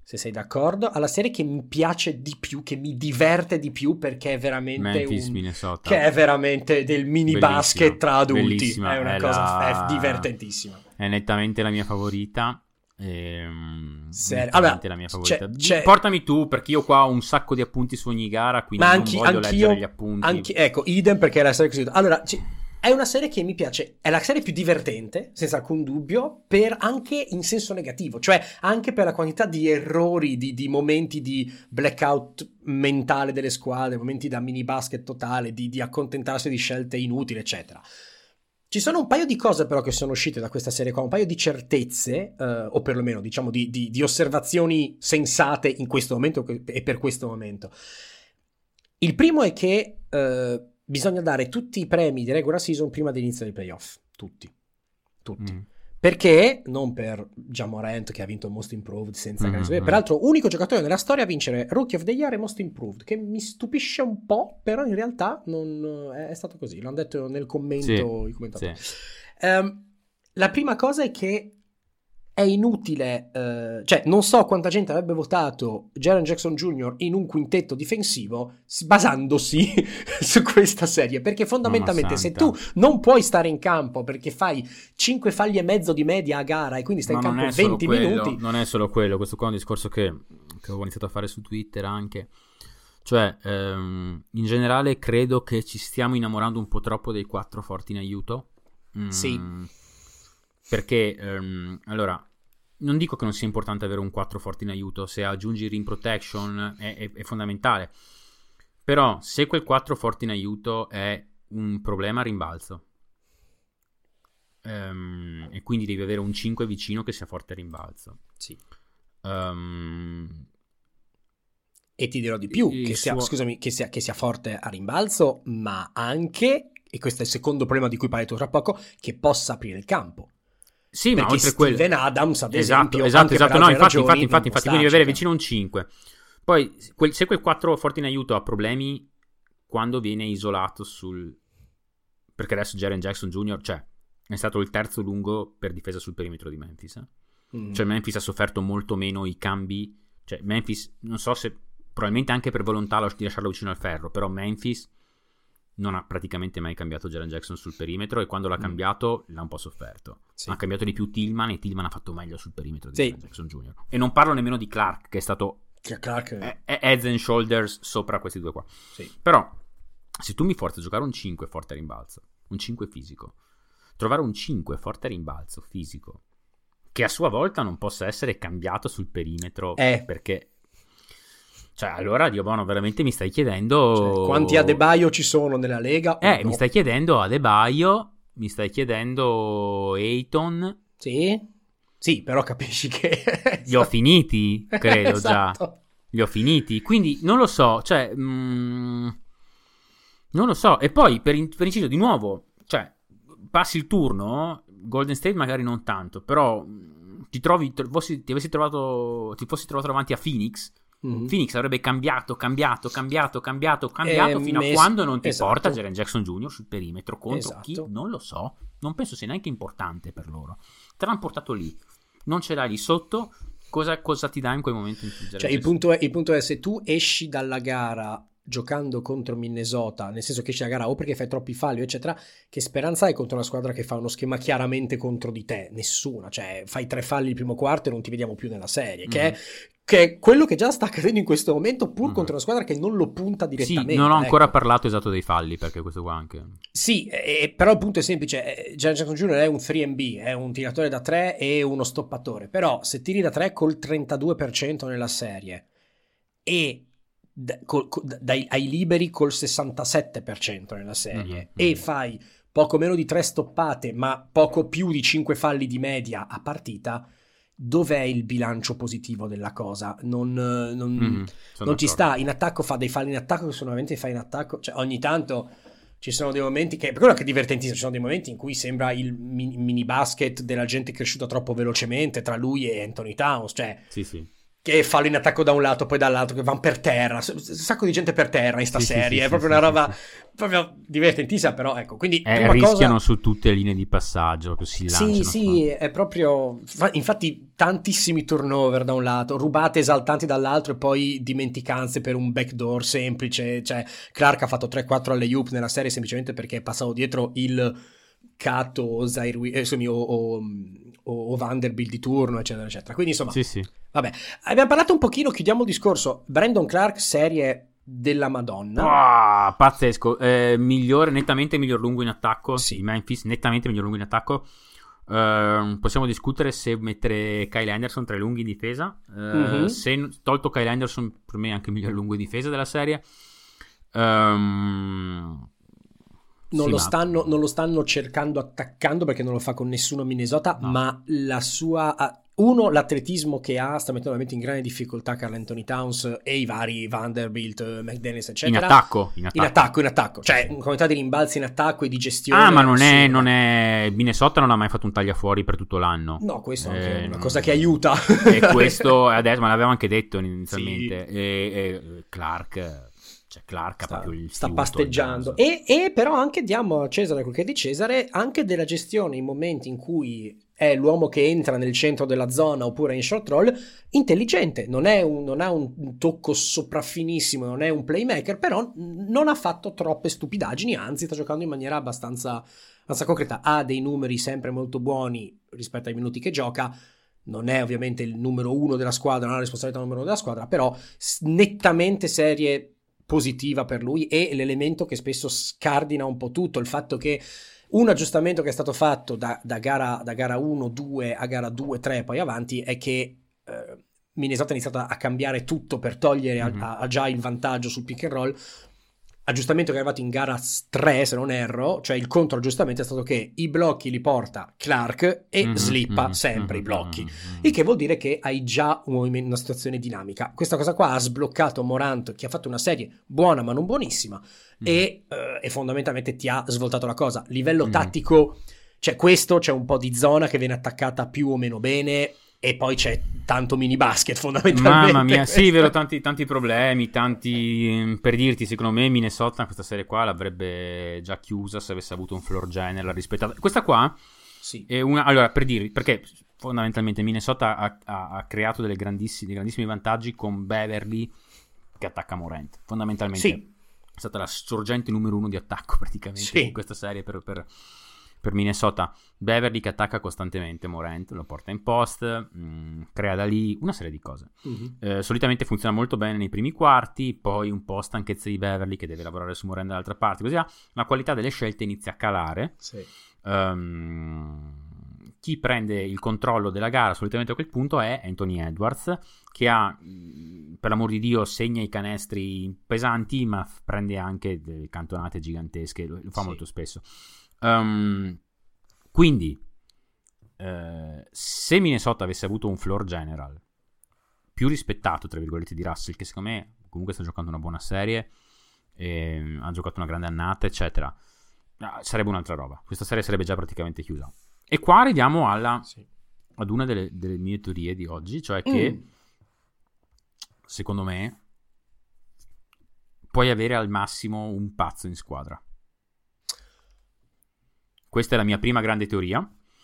se sei d'accordo, alla serie che mi piace di più, che mi diverte di più, perché è veramente Memphis, un, Minnesota. che è veramente del mini Bellissima, basket tra adulti. bellissima, È una è cosa la- è divertentissima. È nettamente la mia favorita. Ehm, Serio? nettamente Allora, la mia favorita. c'è- c'è- Portami tu, perché io qua ho un sacco di appunti su ogni gara, quindi Ma non anche, voglio anch'io, leggere gli appunti. anche- ecco, idem, perché è la serie così. Allora, ci- è una serie che mi piace, è la serie più divertente, senza alcun dubbio, per anche in senso negativo, cioè anche per la quantità di errori, di, di momenti di blackout mentale delle squadre, momenti da mini basket totale, di, di accontentarsi di scelte inutili, eccetera. Ci sono un paio di cose però che sono uscite da questa serie qua, un paio di certezze, eh, o perlomeno diciamo di, di, di osservazioni sensate in questo momento e per questo momento. Il primo è che eh, bisogna dare tutti i premi di regular season prima dell'inizio dei playoff, tutti, tutti. Mm. Perché, non per Ja Morant che ha vinto Most Improved senza Mm, mm mm. peraltro unico giocatore nella storia a vincere Rookie of the Year e Most Improved, che mi stupisce un po', però in realtà non è, è stato così, l'hanno detto nel commento Sì, i commentatori. sì. Ehm, la prima cosa è che è inutile, eh, cioè non so quanta gente avrebbe votato Jaren Jackson Junior in un quintetto difensivo s- basandosi su questa serie, perché fondamentalmente se santa. tu non puoi stare in campo perché fai cinque falli e mezzo di media a gara e quindi stai Ma in non campo è solo venti quello, minuti, non è solo quello, questo qua è un discorso che, che ho iniziato a fare su Twitter anche. Cioè, ehm, in generale credo che ci stiamo innamorando un po' troppo dei quattro forti in aiuto. Mm, Sì. Perché, ehm, allora, non dico che non sia importante avere un quattro forti in aiuto, se aggiungi rim protection è, è- è fondamentale. Però, se quel quattro forti in aiuto è un problema a rimbalzo, ehm, e quindi devi avere un cinque vicino che sia forte a rimbalzo. sì. Ehm, E ti dirò di più, Il che sia, suo- scusami, che sia, che sia forte a rimbalzo, ma anche, e questo è il secondo problema di cui parlerò tra poco, che possa aprire il campo. Sì, ma Perché oltre a quello, Steven Adams, ad esatto, esempio, esatto, anche per esatto. No, altre infatti, ragioni, infatti, infatti, non infatti, può quindi devi avere starci. vicino un cinque. Poi, quel- se quel quattro forti in aiuto ha problemi quando viene isolato sul... Perché adesso Jaren Jackson Junior, cioè, è stato il terzo lungo per difesa sul perimetro di Memphis. eh. Mm. Cioè, Memphis ha sofferto molto meno i cambi. Cioè, Memphis, non so se... Probabilmente anche per volontà di lasciarlo vicino al ferro, però Memphis non ha praticamente mai cambiato Jaren Jackson sul perimetro, e quando l'ha Mm. cambiato l'ha un po' sofferto. Sì. Ha cambiato di più Tillman, e Tillman ha fatto meglio sul perimetro di Sì. Jaren Jackson Junior E non parlo nemmeno di Clark, che è stato Che Clark, è- è heads and shoulders sopra questi due qua. sì. Però se tu mi forzi a giocare un cinque forte a rimbalzo, un cinque fisico, trovare un cinque forte a rimbalzo fisico che a sua volta non possa essere cambiato sul perimetro, Eh. perché cioè allora Dio buono, veramente mi stai chiedendo Cioè, quanti Adebayo ci sono nella Lega? eh Uno. mi stai chiedendo Adebayo, mi stai chiedendo Ayton, Sì? Sì, però capisci che... li ho finiti, credo già. Esatto. Li ho finiti, quindi non lo so, cioè mm, non lo so. E poi per, in- per inciso di nuovo, cioè passi il turno, Golden State magari non tanto, però mm, ti trovi tro- fossi- ti avessi trovato ti fossi trovato davanti a Phoenix. Mhm. Phoenix avrebbe cambiato, cambiato, cambiato, cambiato, cambiato Eh, fino mes- a quando non ti esatto. porta Jaren Jackson Junior sul perimetro contro Esatto. chi? Non lo so, non penso sia neanche importante per loro. Te l'hanno portato lì, non ce l'hai lì sotto, cosa, cosa ti dà in quel momento in cui Jaren Cioè, il Jackson- punto, è, il punto è se tu esci dalla gara giocando contro Minnesota, nel senso che esci dalla gara o perché fai troppi falli eccetera, che speranza hai contro una squadra che fa uno schema chiaramente contro di te? Nessuna. Cioè, fai tre falli il primo quarto e non ti vediamo più nella serie, che, è, che è quello che già sta accadendo in questo momento, pur Mhm. contro una squadra che non lo punta Sì, direttamente. non ho ancora ecco. parlato esatto dei falli, perché questo qua anche... Sì, eh, però il punto è semplice. eh, Jaren Jackson Junior è un tre and B, è un tiratore da tre e uno stoppatore. Però se tiri da tre col trentadue per cento nella serie e da- col- col- dai, ai liberi col sessantasette per cento nella serie Mhm, e mhm. fai poco meno di tre stoppate ma poco più di cinque falli di media a partita, dov'è il bilancio positivo della cosa? Non, eh, non- Mhm, sono non ci d'accordo. sta. In attacco fa dei falli in attacco che sono veramente falli in attacco, cioè ogni tanto ci sono dei momenti che, per quello che è divertentissimo, ci sono dei momenti in cui sembra il mini, mini basket della gente cresciuta troppo velocemente tra lui e Anthony Towns, cioè Sì, sì. che fallo in attacco da un lato, poi dall'altro, che vanno per terra, un sacco di gente per terra in sta Sì, sì, serie, sì, è sì, proprio sì, una sì, roba sì. proprio divertentissima, però ecco, quindi Eh, prima rischiano cosa... su tutte le linee di passaggio, proprio si Sì, lanciano. sì, è proprio... fa- Infatti tantissimi turnover da un lato, rubate esaltanti dall'altro e poi dimenticanze per un backdoor semplice, cioè Clark ha fatto tre quattro alley-oop nella serie semplicemente perché passavo dietro il Cat o, Zaire Wi- eh, scusami, o, o, o Vanderbilt di turno, eccetera, eccetera. Quindi insomma, Sì, sì. vabbè, abbiamo parlato un pochino, chiudiamo il discorso. Brandon Clark, serie della Madonna. Pah, pazzesco. Eh, migliore, nettamente miglior lungo in attacco Sì. di Memphis, nettamente miglior lungo in attacco. Eh, possiamo discutere se mettere Kyle Anderson tra i lunghi in difesa. Eh, Mhm. Se tolto Kyle Anderson, per me è anche il miglior lungo in difesa della serie. Ehm, Non, sì, lo ma- stanno, non lo stanno cercando attaccando perché non lo fa con nessuno a Minnesota, No. ma la sua... ah, uno, l'atletismo che ha sta mettendo veramente in grande difficoltà Karl Anthony Towns e i vari Vanderbilt, eh, McDaniels, in eccetera. attacco, in attacco. In attacco, in attacco. Cioè, una quantità di rimbalzi in attacco e di gestione Ah, ma non è, assurda. non è. Minnesota non ha mai fatto un tagliafuori per tutto l'anno. No, questo è anche Eh, una cosa che aiuta. E questo adesso, ma l'avevamo anche detto inizialmente. E, e Clark, cioè Clark ha sta, proprio il sta fiuto al pasteggiando. naso. E, e però anche diamo a Cesare quel che è di Cesare, anche della gestione in momenti in cui è l'uomo che entra nel centro della zona oppure in short roll, intelligente, non, è un, non ha un, un tocco sopraffinissimo, non è un playmaker, però non ha fatto troppe stupidaggini, anzi sta giocando in maniera abbastanza, abbastanza concreta, ha dei numeri sempre molto buoni rispetto ai minuti che gioca, non è ovviamente il numero uno della squadra, non ha la responsabilità numero uno della squadra, però nettamente serie positiva per lui e l'elemento che spesso scardina un po' tutto, il fatto che un aggiustamento che è stato fatto da, da gara da gara uno due a gara due tre poi avanti è che eh, Minnesota ha iniziato a cambiare tutto per togliere Mhm. a, a già il vantaggio sul pick and roll. Aggiustamento che è arrivato in gara tre se non erro, cioè il contro aggiustamento è stato che i blocchi li porta Clark e Mhm, slippa mhm, sempre mhm, i blocchi, mhm. il che vuol dire che hai già un movimento- una situazione dinamica. Questa cosa qua ha sbloccato Morant, che ha fatto una serie buona ma non buonissima, e, eh, e fondamentalmente ti ha svoltato la cosa. Livello Mm. tattico, c'è questo, c'è un po' di zona che viene attaccata più o meno bene, e poi c'è tanto mini basket fondamentalmente. Mamma mia, sì, Questo- vero, tanti, tanti problemi, tanti, per dirti, secondo me Minnesota questa serie qua l'avrebbe già chiusa se avesse avuto un floor general rispettato. Questa qua Sì. è una, allora, per dirvi, perché fondamentalmente Minnesota ha, ha- ha creato delle grandissimi, dei grandissimi vantaggi con Beverly che attacca Morant, fondamentalmente. Sì. È stata la sorgente numero uno di attacco praticamente Sì. in questa serie per, per- per Minnesota. Beverly che attacca costantemente Morant, lo porta in post, mh, crea da lì una serie di cose. Mhm. Eh, solitamente funziona molto bene nei primi quarti, poi un po' stanchezza di Beverly che deve lavorare su Morant dall'altra parte, così via. La qualità delle scelte inizia a calare. Sì. Ehm, chi prende il controllo della gara solitamente a quel punto è Anthony Edwards, che ha, mh, per l'amor di Dio, segna i canestri pesanti, ma f- prende anche delle cantonate gigantesche, lo, lo fa Sì. molto spesso. Ehm, quindi, eh, se Minnesota avesse avuto un floor general più rispettato, tra virgolette, di Russell, che secondo me comunque sta giocando una buona serie, ehm, ha giocato una grande annata, eccetera, ah, sarebbe un'altra roba. Questa serie sarebbe già praticamente chiusa. E qua arriviamo alla, Sì. ad una delle, delle mie teorie di oggi, cioè che Mm. secondo me puoi avere al massimo un pazzo in squadra. Questa è la mia prima grande teoria.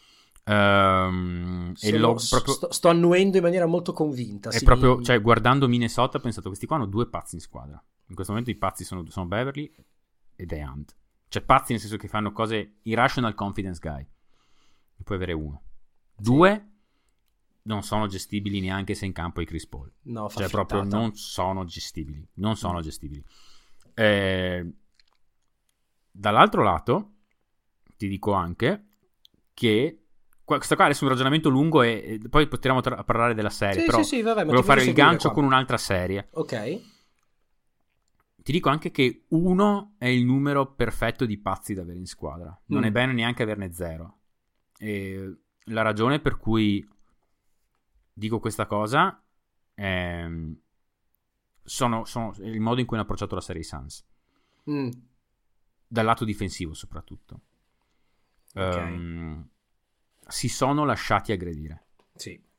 Ehm, e Sono- l'ho proprio, sto, sto annuendo in maniera molto convinta. è sì. proprio, cioè, guardando Minnesota ho pensato, questi qua hanno due pazzi in squadra. In questo momento i pazzi sono, sono Beverly e The Hunt. Cioè pazzi nel senso che fanno cose irrational confidence guy. Ne puoi avere uno. Due non sono gestibili neanche se in campo hai Chris Paul. No, fa Cioè proprio frittata. non sono gestibili. Non sono gestibili. Eh, dall'altro lato ti dico anche che questo qua adesso è un ragionamento lungo e, e poi potremo tra- parlare della serie, Sì, però sì, sì, vabbè, ma volevo ti fare voglio il seguire gancio qua. con un'altra serie. Ok. Ti dico anche che uno è il numero perfetto di pazzi da avere in squadra. Non Mm. è bene neanche averne zero. E la ragione per cui dico questa cosa è sono, sono il modo in cui hanno approcciato la serie i Suns. Mm. Dal lato difensivo soprattutto. Ok. Ehm, si sono lasciati aggredire. Sì.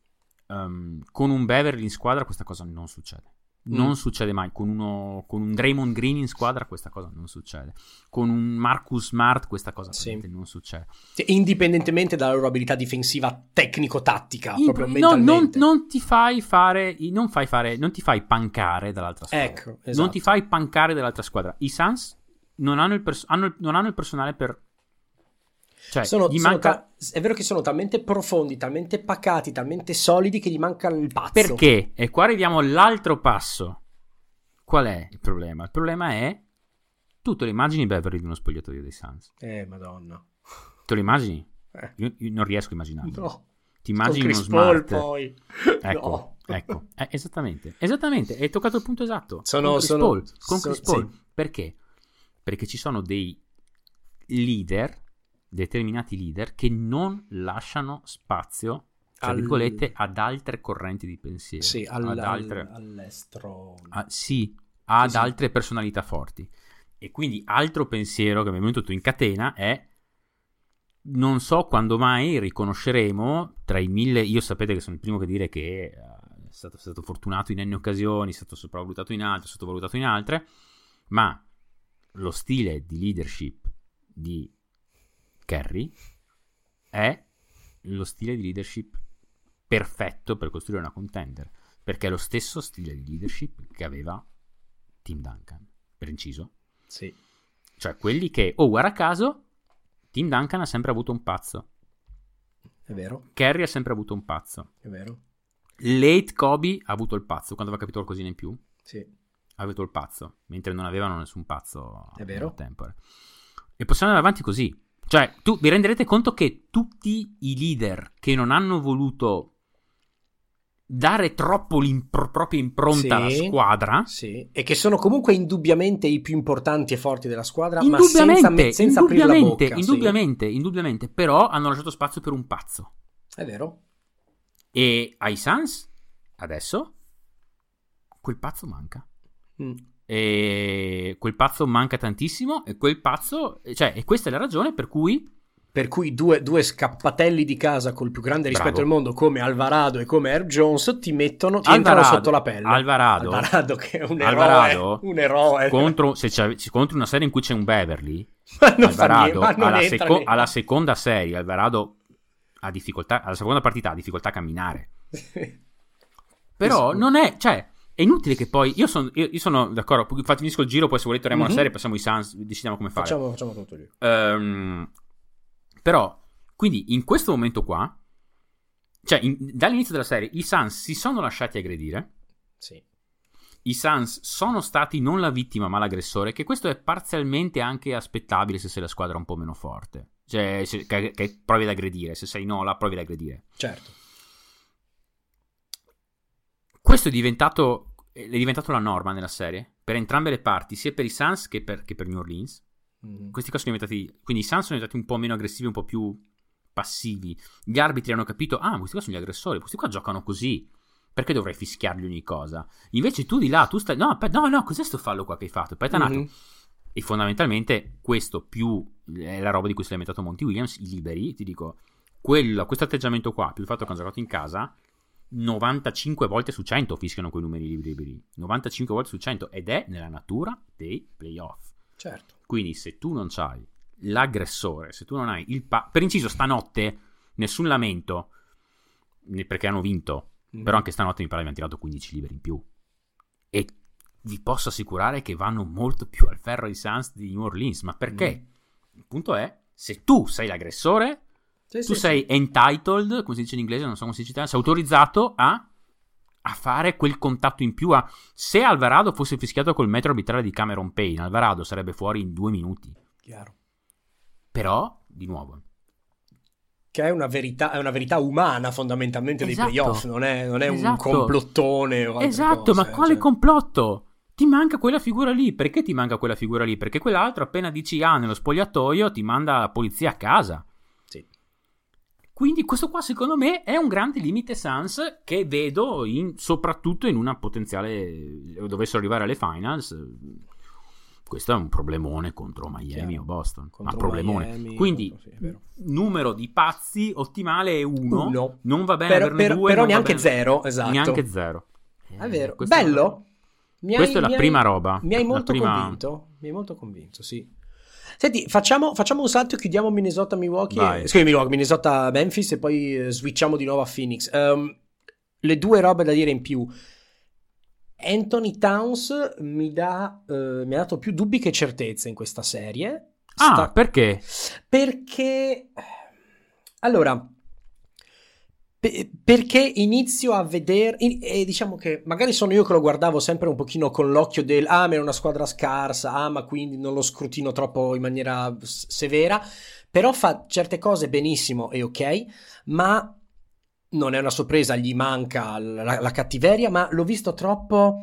um, con un Beverly in squadra questa cosa non succede. Non mm. succede mai. Con uno con un Draymond Green in squadra questa cosa non succede. Con un Marcus Smart questa cosa sì. non succede. Indipendentemente dalla loro abilità difensiva tecnico-tattica, In, proprio no, mentalmente. Non, non ti fai fare non fai fare non ti fai pancare dall'altra squadra. Ecco, esatto. Non ti fai pancare dall'altra squadra. I Suns non hanno il, pers- hanno il, non hanno il personale per cioè sono, gli sono manca ta- è vero che sono talmente profondi, talmente pacati, talmente solidi che gli manca il pazzo. Perché? E qua arriviamo all'altro passo. Qual è il problema? Il problema è tu te lo immagini Beverly di uno spogliatoio dei Suns? Eh, madonna. Te lo immagini? Eh. Io, io non riesco a immaginarlo. No. Ti immagini uno Paul, Smart poi. ecco, No. ecco. Eh, esattamente, esattamente, hai toccato il punto esatto. Sono, con Chris sono, Paul, con Chris so, Paul. Sì. Perché? Perché ci sono dei leader, determinati leader, che non lasciano spazio, tra Al... virgolette, ad altre correnti di pensiero. Sì, al, ad altre... al, all'estero. Ah, sì, ad sì, altre personalità forti. E quindi altro pensiero che mi è venuto tu in catena è: non so quando mai riconosceremo tra i mille. Io sapete che sono il primo che dire che è stato, è stato fortunato in n occasioni, è stato sopravvalutato in altre, sottovalutato in altre, ma lo stile di leadership di Curry è lo stile di leadership perfetto per costruire una contender, perché è lo stesso stile di leadership che aveva Tim Duncan, per inciso. Sì. Cioè quelli che, oh guarda caso, Tim Duncan ha sempre avuto un pazzo. È vero. Curry ha sempre avuto un pazzo. È vero. Late Kobe ha avuto il pazzo, quando aveva capito qualcosina in più. Sì. Ha avuto il pazzo, mentre non avevano nessun pazzo. È vero. Tempo. E possiamo andare avanti così. Cioè, tu vi renderete conto che tutti i leader che non hanno voluto dare troppo la propria impronta alla sì, squadra, sì, e che sono comunque indubbiamente i più importanti e forti della squadra, ma indubbiamente, senza, senza aprire la bocca. Indubbiamente, sì. indubbiamente, però hanno lasciato spazio per un pazzo. È vero. E ai Suns, adesso, quel pazzo manca. Mm. E quel pazzo manca tantissimo, e quel pazzo, cioè, e questa è la ragione per cui Per cui due, due scappatelli di casa col più grande rispetto Bravo. al mondo come Alvarado e come Herb Jones ti mettono, ti entrano sotto la pelle. Alvarado, Alvarado che è un eroe, Alvarado, un eroe. Contro, se c'è, contro una serie in cui c'è un Beverly, ma non Alvarado fa niente, ma non alla, entra seco- niente. alla seconda serie Alvarado ha difficoltà, alla seconda partita ha difficoltà a camminare. Però Sì. non è, cioè è inutile che poi io sono, io, io sono d'accordo, fatti finisco il giro, poi se volete torniamo Mhm. alla serie, passiamo ai Suns, decidiamo come fare. Facciamo, facciamo tutto lì. Ehm, però quindi in questo momento qua, cioè in- dall'inizio della serie i Suns si sono lasciati aggredire, Sì. i Suns sono stati non la vittima ma l'aggressore, che questo è parzialmente anche aspettabile se sei la squadra un po' meno forte, cioè se- che, che provi ad aggredire, se sei no la provi ad aggredire. Certo. Questo è diventato è diventato la norma nella serie per entrambe le parti, sia per i Suns che per, che per New Orleans. Mm. Questi qua sono diventati, quindi i Suns sono diventati un po' meno aggressivi, un po' più passivi. Gli arbitri hanno capito, ah, questi qua sono gli aggressori, questi qua giocano così, perché dovrei fischiargli ogni cosa? Invece tu di là, tu stai, no, aspetta, no, no, cos'è sto fallo qua che hai fatto? Aspetta un attimo. Mhm. E fondamentalmente questo più è la roba di cui si è lamentato Monty Williams, i liberi, ti dico, quello, questo atteggiamento qua, più il fatto che hanno giocato in casa, novantacinque volte su cento fischiano quei numeri liberi, novantacinque volte su cento, ed è nella natura dei playoff. Certo. Quindi se tu non c'hai l'aggressore, se tu non hai il pa- per inciso stanotte nessun lamento né- perché hanno vinto, Mm. però anche stanotte mi pare abbiamo tirato quindici liberi in più, e vi posso assicurare che vanno molto più al ferro i Suns di New Orleans. Ma perché? Mm. Il punto è, se tu sei l'aggressore, Sì, tu sì, sei sì. entitled, come si dice in inglese, non so come si dice in italiano, sei autorizzato a, a fare quel contatto in più. A, se Alvarado fosse fischiato col metro arbitrale di Cameron Payne, Alvarado sarebbe fuori in due minuti. Chiaro. Però, di nuovo, Che è una verità, è una verità umana fondamentalmente Esatto. dei playoff, non è, non è un Esatto. complottone o altre esatto, cose, ma quale cioè. complotto? Ti manca quella figura lì. Perché ti manca quella figura lì? Perché quell'altro appena dici ah nello spogliatoio ti manda la polizia a casa. Sì. Quindi questo qua secondo me è un grande limite Suns che vedo in, soprattutto in una potenziale, dovessero arrivare alle finals, questo è un problemone contro Miami Chiaro. o Boston, Contro ma problemone. Miami, Quindi contro- sì, è vero. numero di pazzi ottimale è uno, Uno. non va bene Per- averne per- due, però non va neanche bene- zero, esatto. neanche zero. È Eh, vero. questa è una- Bello. Mi Questa è la mi prima roba. Mi hai La molto prima- convinto. Mi hai molto convinto, sì. Senti, facciamo, facciamo un salto e chiudiamo Minnesota-Milwaukee. Vai. E, scusi, Milwaukee, Minnesota-Memphis e poi eh, switchiamo di nuovo a Phoenix. Ehm, le due robe da dire in più. Anthony Towns mi, dà, eh, mi ha dato più dubbi che certezze in questa serie. Ah, Sta- perché? perché allora pe- perché inizio a vedere in- e diciamo che magari sono io che lo guardavo sempre un pochino con l'occhio del ah ma è una squadra scarsa, ah ma quindi non lo scrutino troppo in maniera s- severa, però fa certe cose benissimo e ok, ma non è una sorpresa, gli manca la, la cattiveria, ma l'ho visto troppo,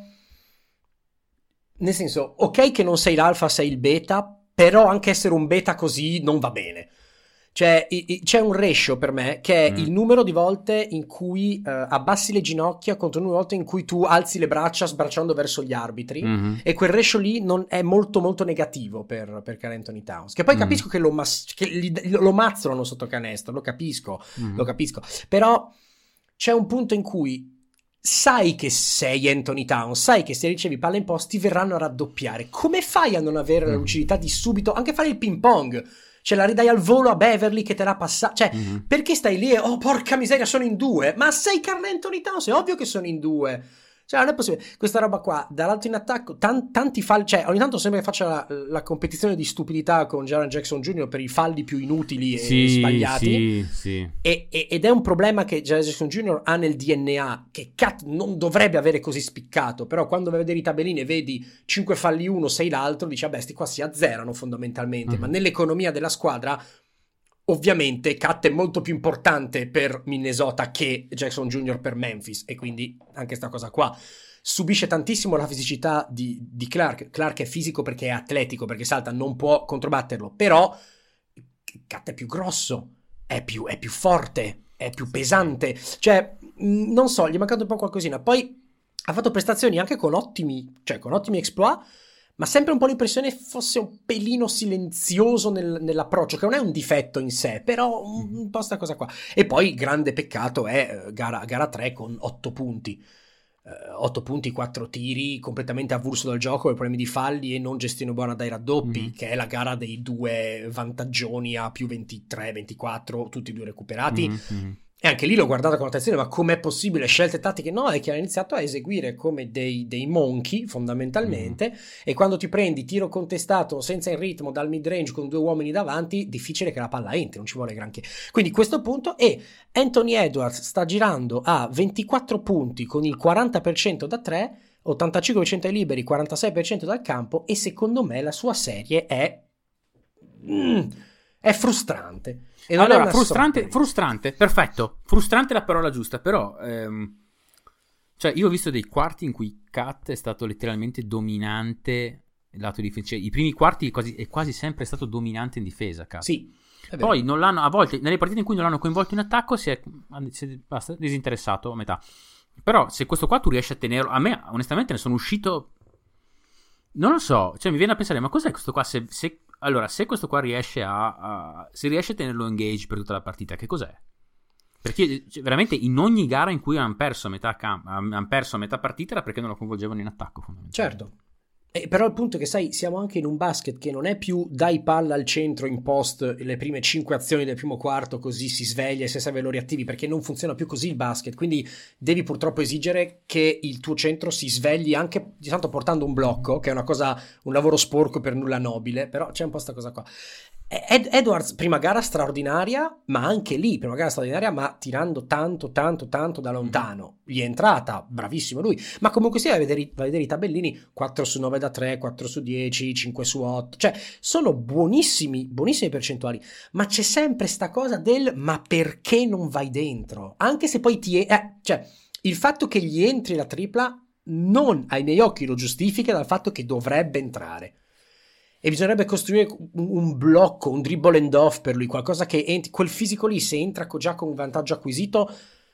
nel senso, ok che non sei l'alfa, sei il beta, però anche essere un beta così non va bene. Cioè, i- i- c'è un ratio per me che è Mm. il numero di volte in cui eh, abbassi le ginocchia contro il numero di volte in cui tu alzi le braccia sbracciando verso gli arbitri. Mhm. E quel ratio lì non è molto molto negativo per, per Karl Anthony Towns. Che poi Mm. capisco che, lo, mas- che gli- lo mazzolano sotto canestro, lo capisco, Mhm. lo capisco. Però c'è un punto in cui sai che sei Anthony Towns, sai che se ricevi palla in post ti verranno a raddoppiare. Come fai a non avere la Mm. lucidità di subito, anche fare il ping pong? Cioè la ridai al volo a Beverly che te l'ha passata. Cioè, Mhm. perché stai lì e oh porca miseria sono in due? Ma sei Karl Anthony Towns, è ovvio che sono in due. Cioè non è possibile. Questa roba qua, dall'alto in attacco, tan- tanti falli, cioè ogni tanto sembra che faccia la, la competizione di stupidità con Jaren Jackson Junior per i falli più inutili e Sì, sbagliati. sì, sì. E- e- ed è un problema che Jaren Jackson Junior ha nel D N A, che Cat non dovrebbe avere così spiccato, però quando vai a vedere i tabellini e vedi cinque falli uno, sei l'altro, dici vabbè sti qua si azzerano fondamentalmente, Mhm. ma nell'economia della squadra ovviamente Cat è molto più importante per Minnesota che Jackson Junior per Memphis, e quindi anche sta cosa qua subisce tantissimo la fisicità di, di Clark. Clark è fisico perché è atletico, perché salta, non può controbatterlo, però Cat è più grosso, è più, è più forte, è più pesante, cioè mh, non so, gli è mancato un po' qualcosina. Poi ha fatto prestazioni anche con ottimi, cioè con ottimi exploit, ma sempre un po' l'impressione fosse un pelino silenzioso nel- nell'approccio, che non è un difetto in sé, però un, un po' sta cosa qua. E poi grande peccato è eh, gara, gara tre con otto punti. otto punti, quattro tiri, completamente avulso dal gioco, per problemi di falli e non gestione buona dai raddoppi, Mhm. che è la gara dei due vantaggioni a più ventitré ventiquattro, tutti e due recuperati. Mhm, mhm. E anche lì l'ho guardata con attenzione, ma com'è possibile? Scelte tattiche? No, è che hanno iniziato a eseguire come dei, dei monkey, fondamentalmente, e quando ti prendi tiro contestato senza in ritmo dal mid range con due uomini davanti, difficile che la palla entri, non ci vuole granché. Quindi questo punto, e Anthony Edwards sta girando a ventiquattro punti con il quaranta per cento da tre, ottantacinque per cento ai liberi, quarantasei per cento dal campo, e secondo me la sua serie è... mm, è frustrante. E non è Allora, una frustrante, sorpresa. frustrante, perfetto. Frustrante è la parola giusta, però... ehm, cioè, io ho visto dei quarti in cui Cat è stato letteralmente dominante lato difensivo. I primi quarti quasi, è quasi sempre stato dominante in difesa, Cat. Sì, è vero. Poi non l'hanno, a volte, nelle partite in cui non l'hanno coinvolto in attacco, si è, si è basta, disinteressato a metà. Però se questo qua tu riesci a tenerlo... A me, onestamente, ne sono uscito... Non lo so, cioè mi viene a pensare, ma cos'è questo qua? Se, se, allora, se questo qua riesce a, a... Se riesce a tenerlo engage per tutta la partita, che cos'è? Perché cioè, veramente in ogni gara in cui hanno perso a metà, cam- hanno perso a metà partita era perché non lo coinvolgevano in attacco, fondamentalmente. Certo. E però il punto è che, sai, siamo anche in un basket che non è più dai palla al centro in post le prime cinque azioni del primo quarto, così si sveglia e se serve lo riattivi, perché non funziona più così il basket. Quindi devi purtroppo esigere che il tuo centro si svegli anche di tanto portando un blocco, che è una cosa, un lavoro sporco per nulla nobile, però c'è un po' sta cosa qua. Ed- Edwards, prima gara straordinaria, ma anche lì, prima gara straordinaria, ma tirando tanto, tanto, tanto da lontano. Gli è entrata, bravissimo lui, ma comunque sì, vai a vedere, i- vai a vedere i tabellini, quattro su nove da tre, quattro su dieci, cinque su otto, cioè sono buonissimi, buonissime percentuali, ma c'è sempre sta cosa del ma perché non vai dentro? Anche se poi ti... Eh, cioè, il fatto che gli entri la tripla non, ai miei occhi, lo giustifica dal fatto che dovrebbe entrare. E bisognerebbe costruire un, un blocco, un dribble and off per lui, qualcosa che entri, quel fisico lì, se entra co- già con un vantaggio acquisito,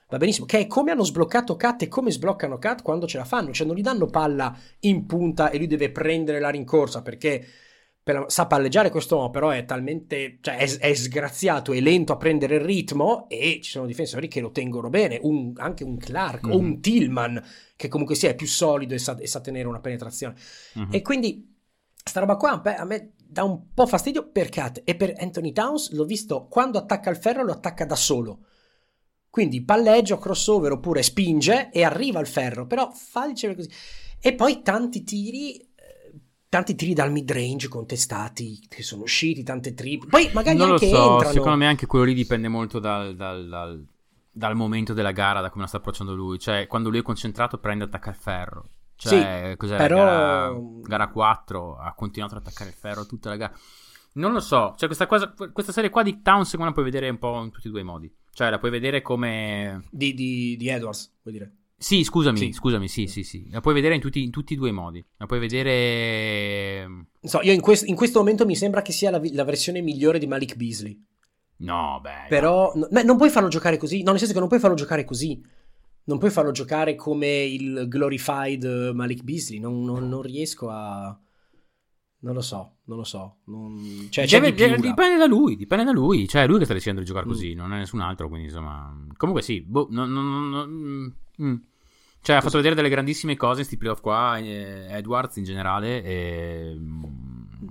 va benissimo, che è come hanno sbloccato Cat e come sbloccano Cat quando ce la fanno, cioè non gli danno palla in punta e lui deve prendere la rincorsa perché per la, sa palleggiare quest'uomo, però è talmente, cioè è, è sgraziato e lento a prendere il ritmo, e ci sono difensori che lo tengono bene, un, anche un Clark mm-hmm. o un Tillman che comunque sia è più solido e sa, e sa tenere una penetrazione, mm-hmm. e quindi sta roba qua a me dà un po' fastidio per Cat. E per Anthony Towns l'ho visto quando attacca il ferro, lo attacca da solo, quindi palleggio, crossover oppure spinge e arriva al ferro, però fa diceva così. E poi tanti tiri tanti tiri dal mid range contestati che sono usciti, tante triple, poi magari non anche lo so, entrano. Secondo me anche quello lì dipende molto dal, dal, dal, dal momento della gara, da come la sta approcciando lui, cioè quando lui è concentrato prende e attacca il ferro, cioè sì, cos'è però... gara, gara quattro ha continuato ad attaccare il ferro tutta la gara. Non lo so, cioè questa cosa, questa serie qua di Towns secondo me la puoi vedere un po' in tutti e due i modi, cioè la puoi vedere come di, di, di Edwards, vuol dire. Sì, scusami, sì. scusami, sì, sì, sì. La puoi vedere in tutti, in tutti e due i modi. La puoi vedere... Non so, io in, quest- in questo momento mi sembra che sia la, la versione migliore di Malik Beasley. No, beh... Però no. No, non puoi farlo giocare così. No, nel senso che non puoi farlo giocare così. Non puoi farlo giocare come il glorified Malik Beasley. Non, non, non riesco a... Non lo so, non lo so. Non... Cioè, c'è Deve, di più, dipende là. da lui, dipende da lui. Cioè, è lui che sta decidendo di giocare Mm. così, non è nessun altro, quindi insomma... Comunque sì, boh, non... non, non, non mm. Cioè, ha fatto vedere delle grandissime cose in sti playoff qua, eh, Edwards in generale, e, mm,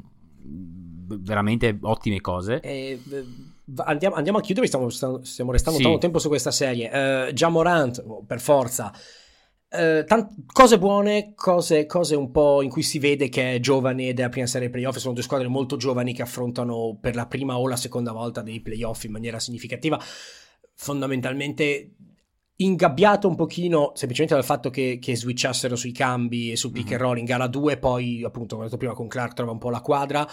veramente ottime cose. Eh, andiamo, andiamo a chiudere, stiamo, stiamo restando Sì. tanto tempo su questa serie. Uh, Ja Morant, oh, per forza. Uh, tant- cose buone, cose, cose un po' in cui si vede che è giovane ed è la prima serie playoff. Sono due squadre molto giovani che affrontano per la prima o la seconda volta dei playoff in maniera significativa. Fondamentalmente ingabbiato un pochino semplicemente dal fatto che, che switchassero sui cambi e sul pick and roll in gara due, poi appunto come ho detto prima con Clark trova un po' la quadra,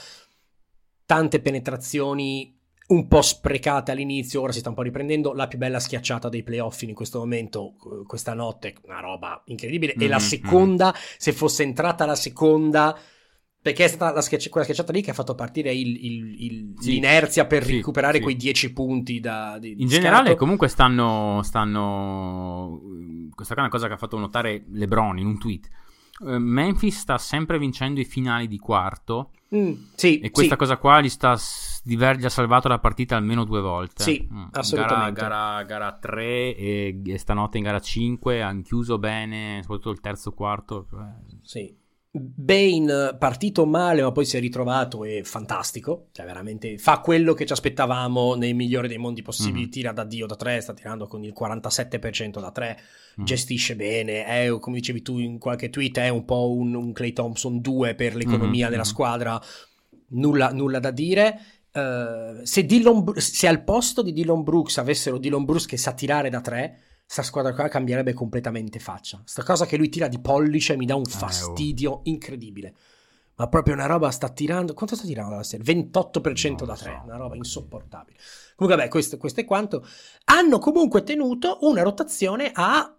tante penetrazioni un po' sprecate all'inizio, ora si sta un po' riprendendo. La più bella schiacciata dei playoff in questo momento, questa notte, una roba incredibile, mm-hmm. e la seconda, se fosse entrata la seconda, perché è stata la schiacci- quella schiacciata lì che ha fatto partire il, il, il, sì, l'inerzia per sì, recuperare sì. quei dieci punti da, di, in di generale scarto. comunque stanno stanno questa è una cosa che ha fatto notare LeBron in un tweet. uh, Memphis sta sempre vincendo i finali di quarto, mm, sì, e questa sì. cosa qua gli sta gli ha salvato la partita almeno due volte. Sì, mm. assolutamente. gara, gara, gara tre e, e stanotte in gara cinque hanno chiuso bene, soprattutto il terzo quarto. Sì. Bane partito male ma poi si è ritrovato, è fantastico, cioè veramente fa quello che ci aspettavamo nel migliore dei mondi possibili. Mm. Tira da Dio da tre, sta tirando con il quarantasette per cento da tre, mm. gestisce bene, è, come dicevi tu in qualche tweet, è un po' un, un Klay Thompson due per l'economia mm-hmm. della squadra, nulla, nulla da dire. Uh, se, Dillon, se al posto di Dillon Brooks avessero Dillon Brooks che sa tirare da tre, sta squadra qua cambierebbe completamente faccia. Sta cosa che lui tira di pollice mi dà un fastidio eh, oh. incredibile, ma proprio una roba. Sta tirando, quanto sta tirando la serie? ventotto per cento da tre, so, una roba insopportabile. Comunque vabbè, questo, questo è quanto. Hanno comunque tenuto una rotazione a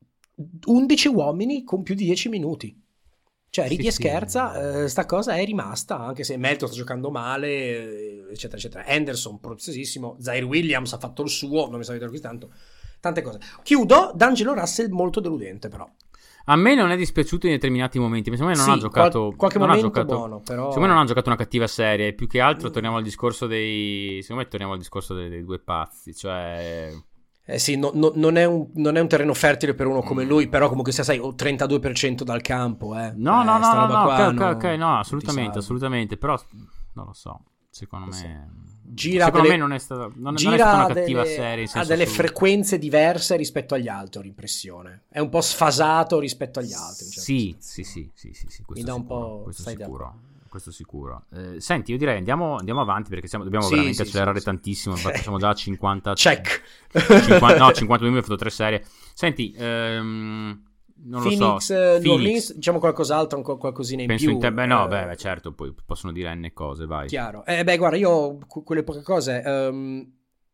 undici uomini con più di dieci minuti. Cioè, ridi sì, e scherza, sì. eh, sta cosa è rimasta, anche se Melton sta giocando male, eccetera, eccetera. Anderson, preziosissimo. Zaire Williams ha fatto il suo, non mi sa vedere così tanto. Tante cose. Chiudo, D'Angelo Russell molto deludente, però. A me non è dispiaciuto in determinati momenti, secondo me non sì, ha giocato qual- qualche non momento ha giocato, buono, però secondo me non ha giocato una cattiva serie, più che altro torniamo al discorso dei secondo me torniamo al discorso dei, dei due pazzi, cioè Eh sì, no, no, non, è un, non è un terreno fertile per uno come lui, però comunque se sai, trentadue per cento dal campo, eh. No, eh, no, no, no, no, qua, ok, no, ok, no, assolutamente, assolutamente, però non lo so, secondo sì. me gira secondo delle, me non è stata, non, gira non è stata una cattiva delle, serie in ha senso delle assoluto. frequenze diverse rispetto agli altri, ho l'impressione. È un po' sfasato rispetto agli altri. Sì, sì, sì, sì, sì, sì, mi dà un po' questo stai sicuro. Questo sicuro. Eh, senti, io direi andiamo, andiamo avanti perché siamo, dobbiamo sì, veramente sì, accelerare sì, tantissimo. Infatti siamo già a cinquanta. Check. cinquanta no, cinquantadue minuti, ho fatto tre serie. Senti, ehm, non Phoenix, lo so. uh, Phoenix, New Orleans, diciamo qualcos'altro, un, qualcosina in penso più. In te- beh, no, eh, beh, certo, poi possono dire N cose, vai. Chiaro. Eh, beh, guarda, io quelle poche cose. Um,